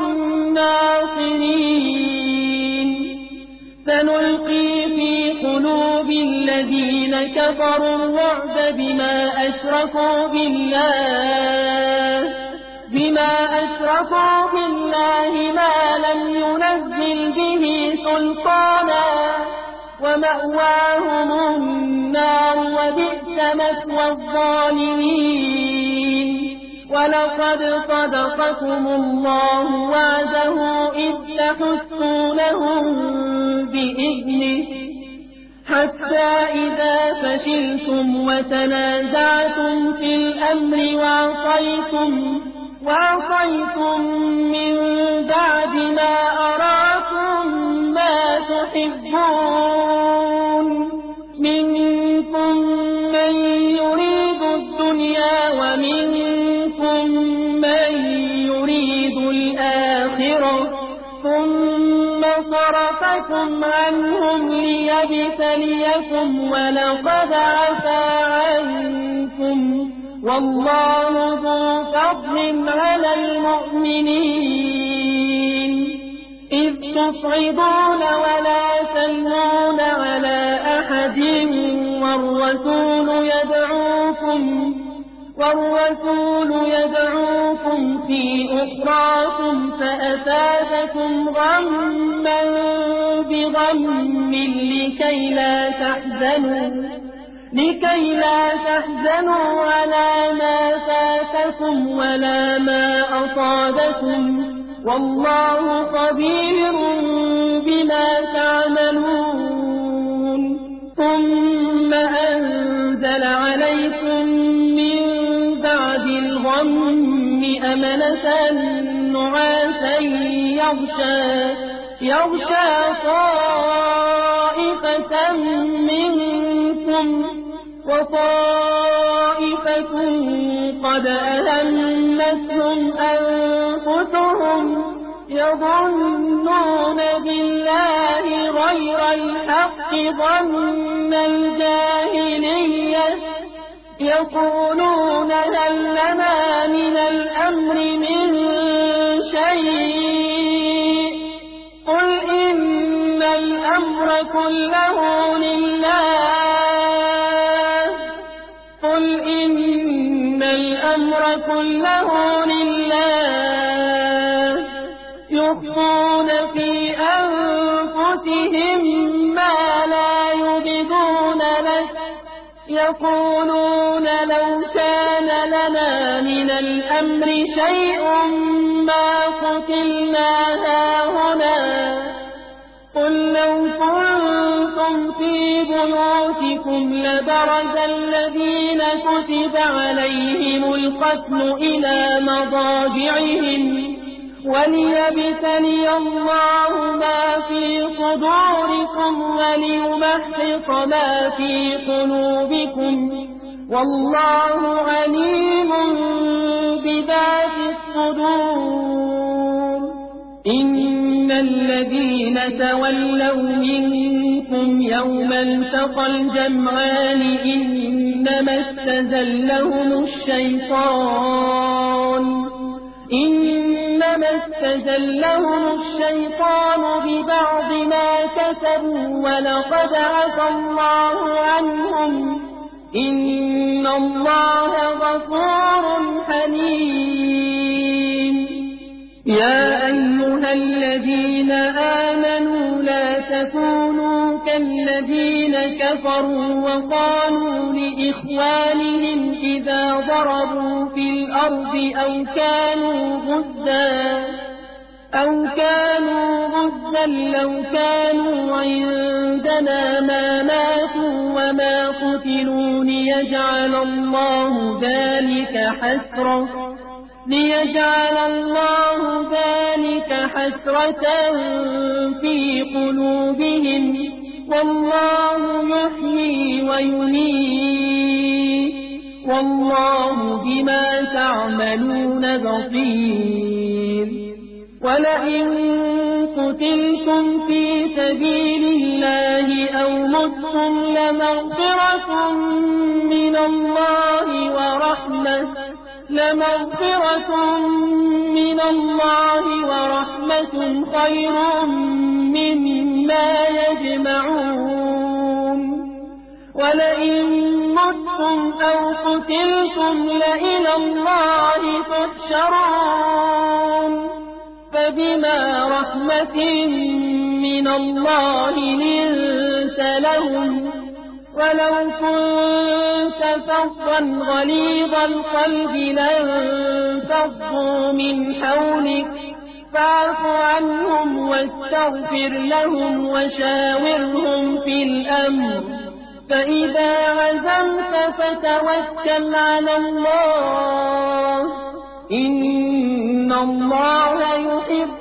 الناصرين سنلقي في قلوب الذين كفروا الرعب بما أشركوا بالله بما أشركوا بالله ما لم ينزل به سلطانا ومأواهم النار وبئس مثوى الظالمين ولقد صدقكم الله وعده إذ تحسونهم بإذنه حتى إذا فشلتم وتنازعتم في الأمر وعصيتم وعصيتم من بعد ما أراكم ما تحبون منكم من يريد صرفكم عنهم ليبتليكم ولقد عفا عنكم والله ذو فضل على المؤمنين إذ تصعدون ولا تلوون على أحد والرسول يدعوكم والرسول يدعوكم في أخراكم فأفادكم غما بغم لكي لا تحزنوا لكي لا تحزنوا على ما فاتكم ولا ما أصابكم والله خبير بما تعملون ثم أنزل عليكم من بعد الغم أمنة نعاسا يغشى يغشى طائفة منكم وطائفة قد أهمتهم أنفسهم يظنون بالله غير الحق ظن الجاهلية يقولون هل لنا من الأمر من شيء قل إن الأمر كله لله قل إن الأمر كله لله يخفون في أنفسهم ما لا يبدون لك يقولون لو كان لنا من الأمر شيء ما قتلنا هاهنا قل لو كنتم في بيوتكم لبرز الذين كتب عليهم القتل إلى مضاجعهم وليبتلي الله ما في صدوركم وليمحص ما في قلوبكم والله عليم بذات الصدور إن الذين تولوا منكم يوم التقى الجمعان إنما استزلهم الشيطان إنما استزلهم الشيطان ببعض ما كسبوا ولقد عفا الله عنهم إن الله غفور حليم يا أيها الذين آمنوا لا تكونوا كالذين كفروا وقالوا لإخوانهم إذا ضربوا في الأرض أو كانوا غزا أو كانوا غزا لو كانوا عندنا ما ماتوا وما قتلوا ليجعل الله ذلك حسرة ليجعل الله ذلك حسرة في قلوبهم والله يحيي ويميت والله بما تعملون بصير ولئن قتلتم في سبيل الله أو متم لمغفرة من الله ورحمة لمغفرة من الله ورحمة خير مما يجمعون ولئن متم أو قتلتم لإلى الله تحشرون فبما رحمة من الله لنت لهم ولو كنت فظا غليظ القلب لانفضوا من حولك فاعف عنهم واستغفر لهم وشاورهم في الأمر فإذا عزمت فتوكل على الله إن الله يحب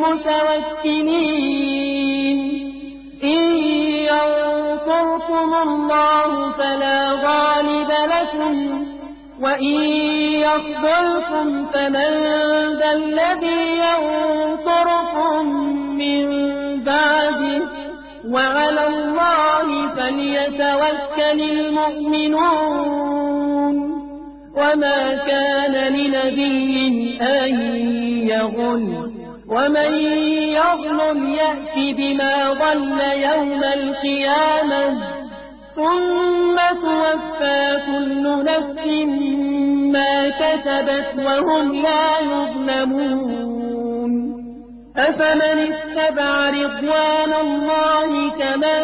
المتوكلين إن ينصركم الله فلا غالب لكم وإن يخذلكم فمن ذا الذي ينصركم من بعد وعلى الله فليتوكل المؤمنون وما كان لنبي أن يغل ومن يظلم يأت بما ضل يوم القيامة ثم توفى كل نفس ما كسبت وهم لا يظلمون أفمن اتبع رضوان الله كمن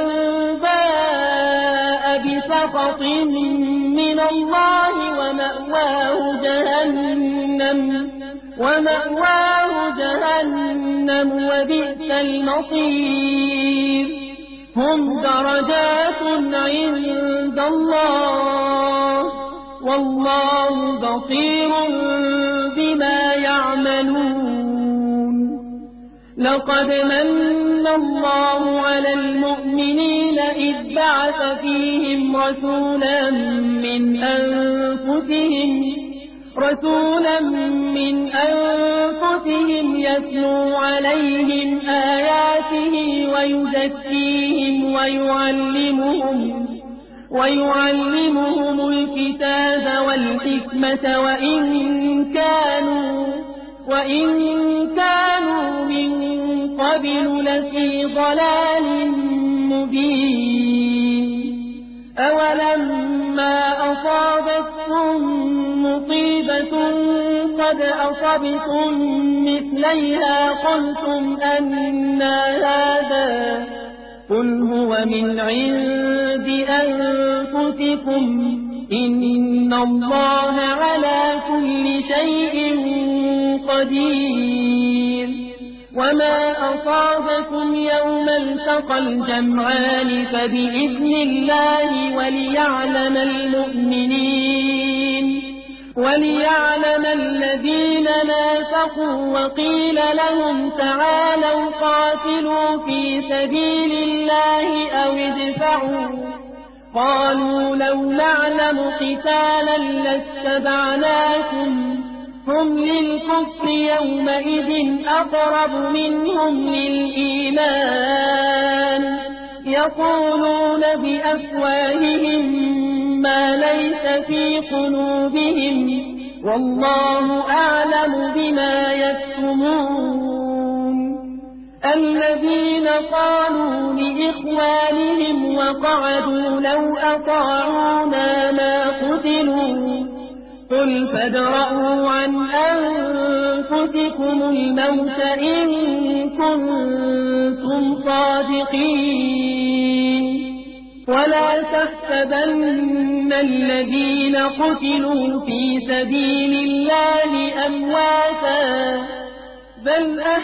باء بسخط من الله ومأواه جهنم ومأواه جهنم وبئس المصير هم درجات عند الله والله بصير بما يعملون لقد من الله على المؤمنين إذ بعث فيهم رسولا من أنفسهم رسولا من أنفسهم يتلو عليهم آياته ويزكيهم ويعلمهم ويعلمهم الكتاب والحكمة وإن كانوا وإن كانوا من قبل لفي ضلال مبين أولما أصابتكم مصيبة قد أصبتم مثليها قلتم أنى هذا قل هو من عند أنفسكم إن الله على كل شيء قدير وما أصابكم يوم التقى الجمعان فبإذن الله وليعلم المؤمنين وليعلم الذين نافقوا وقيل لهم تعالوا قاتلوا في سبيل الله أو ادفعوا قالوا لو نعلم قتالا لاتبعناكم هم للكفر يومئذ أقرب منهم للإيمان يقولون بأفواههم ما ليس في قلوبهم والله أعلم بما يكتمون الذين قالوا لإخوانهم وقعدوا لو أطاعونا ما قتلوا قل فادرءوا عن أنفسكم الموت إن كنتم صادقين ولا تحسبن الذين قتلوا في سبيل الله أمواتا بل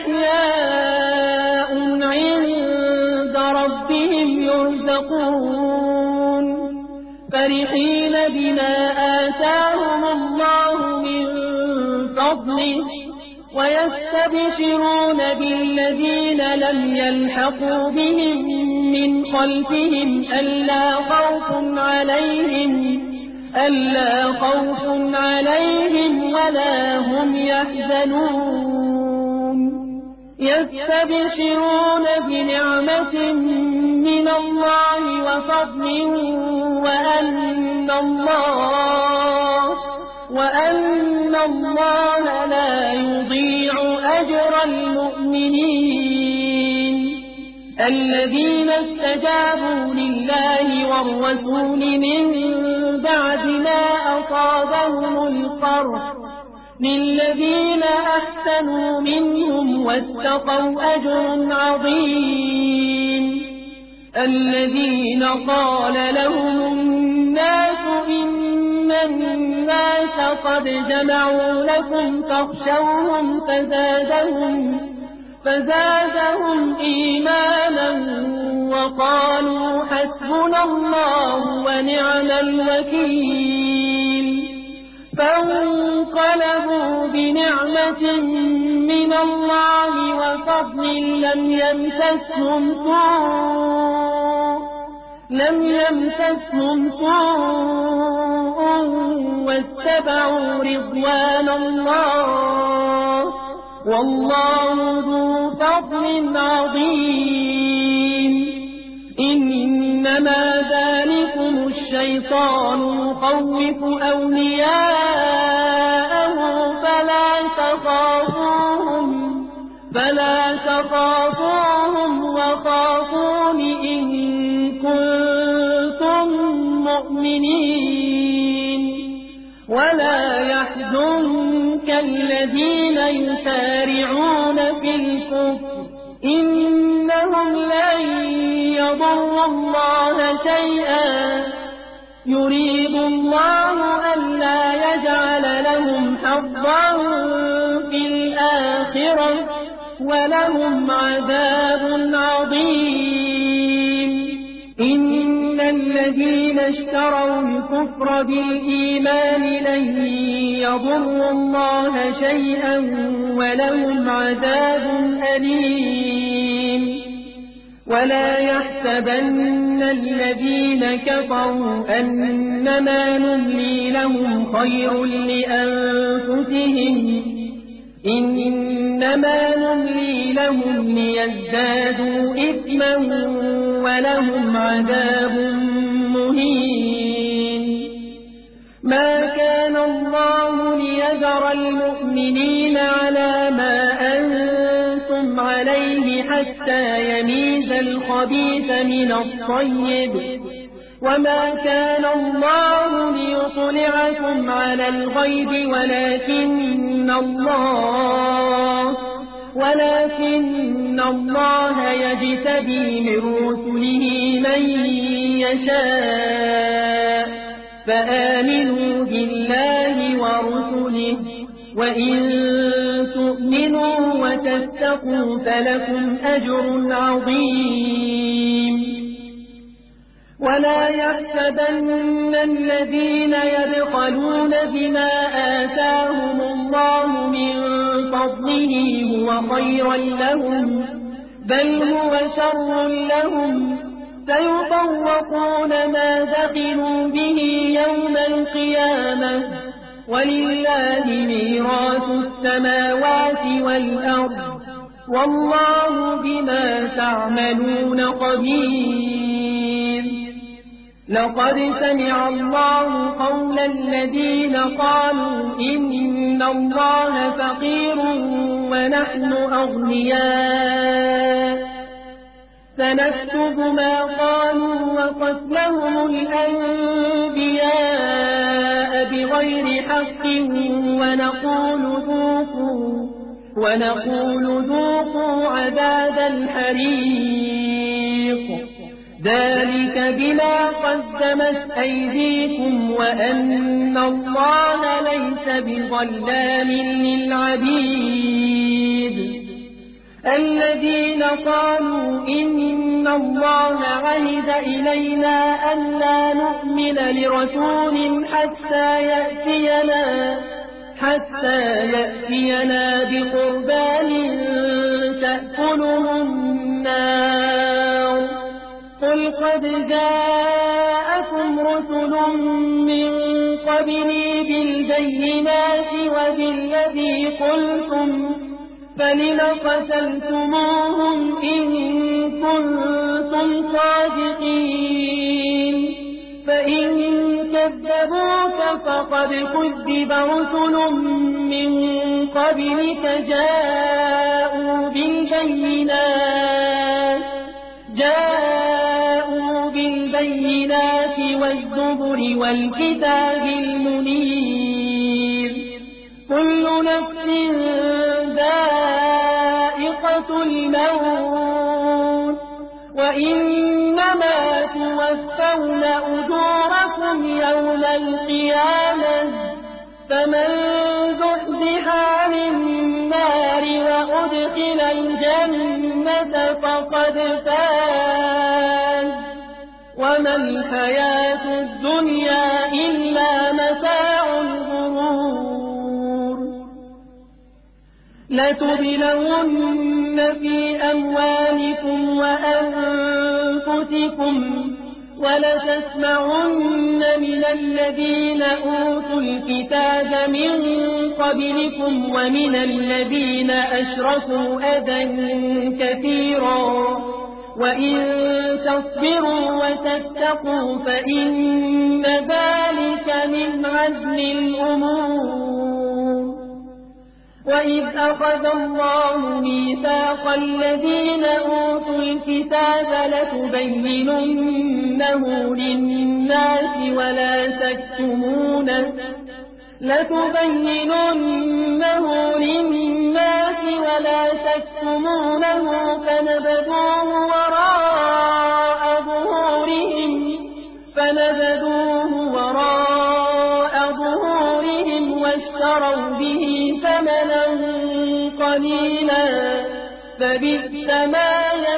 أحياء عند ربهم يرزقون فرحين بما آتاهم الله من فضله ويستبشرون بالذين لم يلحقوا بهم من خلفهم ألا خوف عليهم ألا خوف عليهم ولا هم يحزنون يستبشرون بنعمة من الله وفضل وأن الله وأن الله لا يضيع أجر المؤمنين الذين استجابوا لله والرسول من بعد ما أصابهم القرح للذين أحسنوا منهم واتقوا أجر عظيم الذين قال لهم الناس إن الناس قد جمعوا لكم فاخشوهم فزادهم فزادهم إيمانا وقالوا حسبنا الله ونعم الوكيل فانقلبوا بنعمة من الله وفضل لم يمسسهم سوء لم يمسسهم سوء واتبعوا رضوان الله والله ذو فضل عظيم إنما ذلكم الشيطان يخوف أولياءه فلا تخافوهم فلا تخافوهم وخافون إن كنتم مؤمنين ولا يحزنك الذين يسارعون في الكفر إنهم لن يضروا الله شيئا يريد الله ألا يجعل لهم حظا في الآخرة ولهم عذاب عظيم إن الذين اشتروا الكفر بالإيمان لن يضروا الله شيئا ولهم عذاب أليم ولا يحسبن الذين كفروا أنما نملي لهم خير لأنفسهم إنما نملي لهم ليزدادوا إثما ولهم عذاب مهين ما كان الله ليذر المؤمنين على ما أنتم عليه حتى يميز الخبيث من الطيب وما كان الله ليطلعكم على الغيب ولكن الله ولكن الله يجتبي من رسله من يشاء فآمنوا بالله ورسله وإن تؤمنوا وتتقوا فلكم أجر عظيم ولا يحسبن الذين يبخلون بما آتاهم الله من فضله هو خيرا لهم بل هو شر لهم سيطوقون ما دخلوا به يوم القيامة ولله ميراث السماوات والأرض والله بما تعملون خبير لقد سمع الله قول الذين قالوا إن الله فقير ونحن أغنياء سنكتب ما قالوا وقتلهم الأنبياء بغير حق ونقول ذوقوا ونقول ذوقوا عذاب الحريق ذلك بما قدمت أيديكم وأن الله ليس بظلام للعبيد الذين قالوا إن الله عهد إلينا ألا نؤمن لرسول حتى يأتينا حتى يأتينا بقربان تأكله النار قل قد جاءكم رسل من قبلي بالبينات وبالذي قلتم فلم قتلتموهم إن كنتم صادقين فإن كذبوك فقد كذب رسل من قبلك جاءوا بالبينات جاءوا بالبينات والزبر والكتاب المنير كل نفس ذائقة الموت وإنما توفون أجوركم يوم القيامة فمن زحزح عن النار وأدخل الجنة فقد فاز وما الحياة الدنيا إلا متاع الغرور لتبلون في أموالكم وأنفسكم ولتسمعن من الذين أوتوا الكتاب من قبلكم ومن الذين أشركوا أذى كثيرا وإن تصبروا وتتقوا فإن ذلك من عزم الأمور. وإذ أخذ الله ميثاق الذين أوتوا الكتاب لتبيننه للناس ولا تكتمونه لتبيننه للناس ولا تكتمونه فنبذوه وراء ظهورهم فنبذوه وراء ظهورهم واشتروا به ثمنا قليلا فبئس ما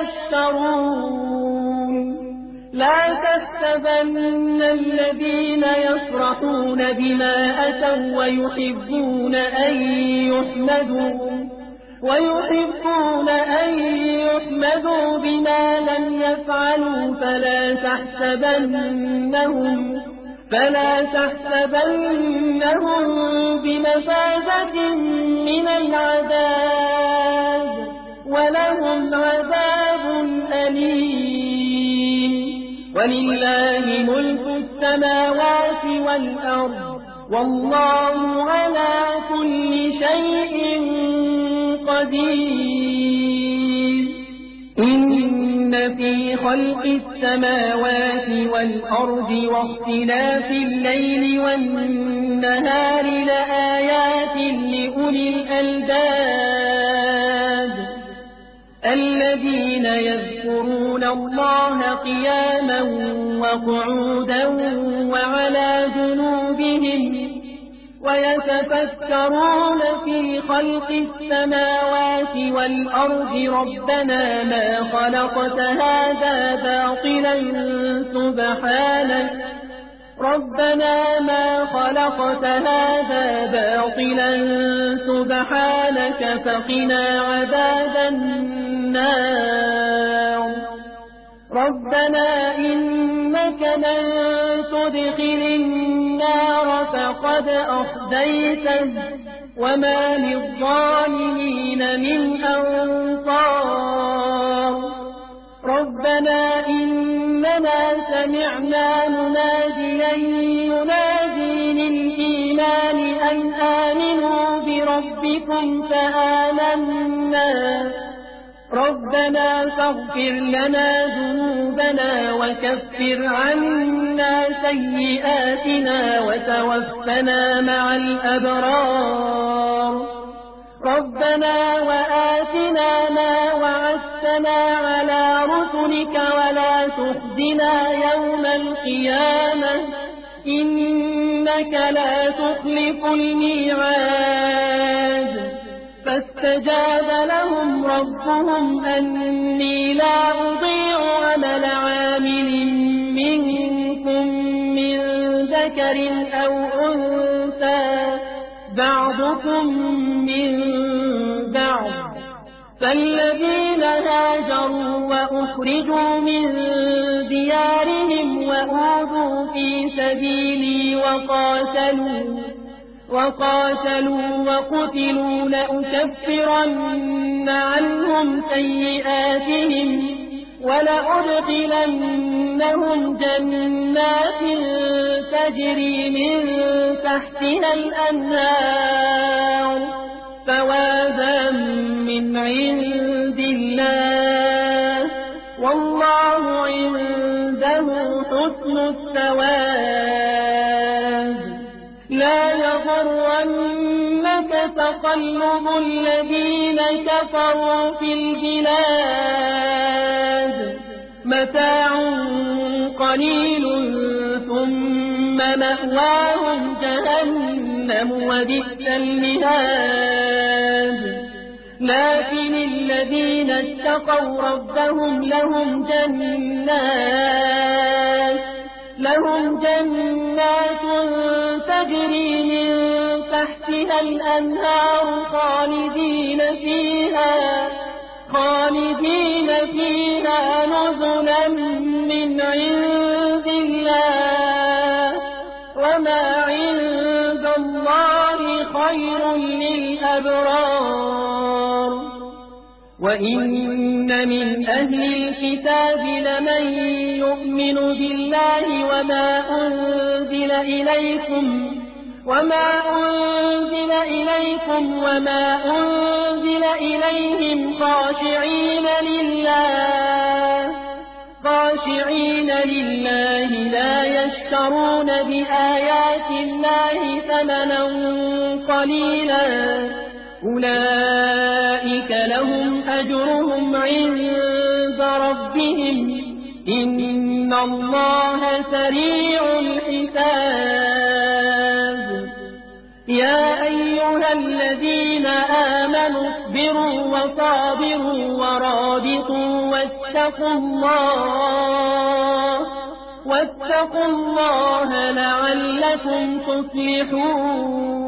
يشترون. لا تحسبن الذين يفرحون بما أتوا ويحبون أن يحمدوا ويحبون أن يحمدوا بما لم يفعلوا فلا تحسبنهم فلا تحسبنهم بمفازة من العذاب ولهم عذاب أليم. ولله ملك السماوات والأرض والله على كل شيء قدير. إن في خلق السماوات والأرض واختلاف الليل والنهار لآيات لأولي الألباب الذين يذكرون الله قياما وقعودا وعلى جنوبهم ويتفكرون في خلق السماوات والأرض ربنا ما خلقت هذا باطلا سبحانك ربنا ما خلقت هذا باطلا سبحانك فقنا عذاب النار. ربنا إنك من تدخل النار فقد أخزيته وما للظالمين من أنصار. ربنا إننا سمعنا مناديا ينادي للإيمان أن آمنوا بربكم فآمنا ربنا فاغفر لنا ذنوبنا وكفر عنا سيئاتنا وتوفنا مع الأبرار. ربنا وآتنا ما وعدتنا على رسلك ولا تخزنا يوم القيامة إنك لا تخلف الميعاد. فاستجاب لهم ربهم أني لا أضيع عمل عامل منكم من ذكر أو أنثى بعضكم من بعض. فالذين هاجروا وأخرجوا من ديارهم وأوذوا في سبيلي وقاتلوا وقاتلوا وقتلوا لأكفرن عنهم سيئاتهم ولأدخلنهم جنات تجري من تحتها الأنهار ثوابا من عند الله والله عنده حسن الثواب. لا يغرنك تقلب الذين كفروا في البلاد متاع قليل ثم مأواهم جهنم وبئس المهاد. لكن الذين اتقوا ربهم لهم جنات لهم جنات تجري من تحتها الأنهار خالدين فيها خالدين فيها نزلا من عند الله وما عند الله خير للأبرار. وإن إن من أهل الكتاب لمن يؤمن بالله وما أنزل إليكم وما أنزل إليكم وما أنزل إليهم خاشعين لله خاشعين لله لا يشترون بآيات الله ثمنا قليلا أولئك لهم أجرهم عند ربهم إن الله سريع الحساب يا أيها الذين آمنوا اصبروا وصابروا ورابطوا واتقوا الله واتقوا الله لعلكم تفلحون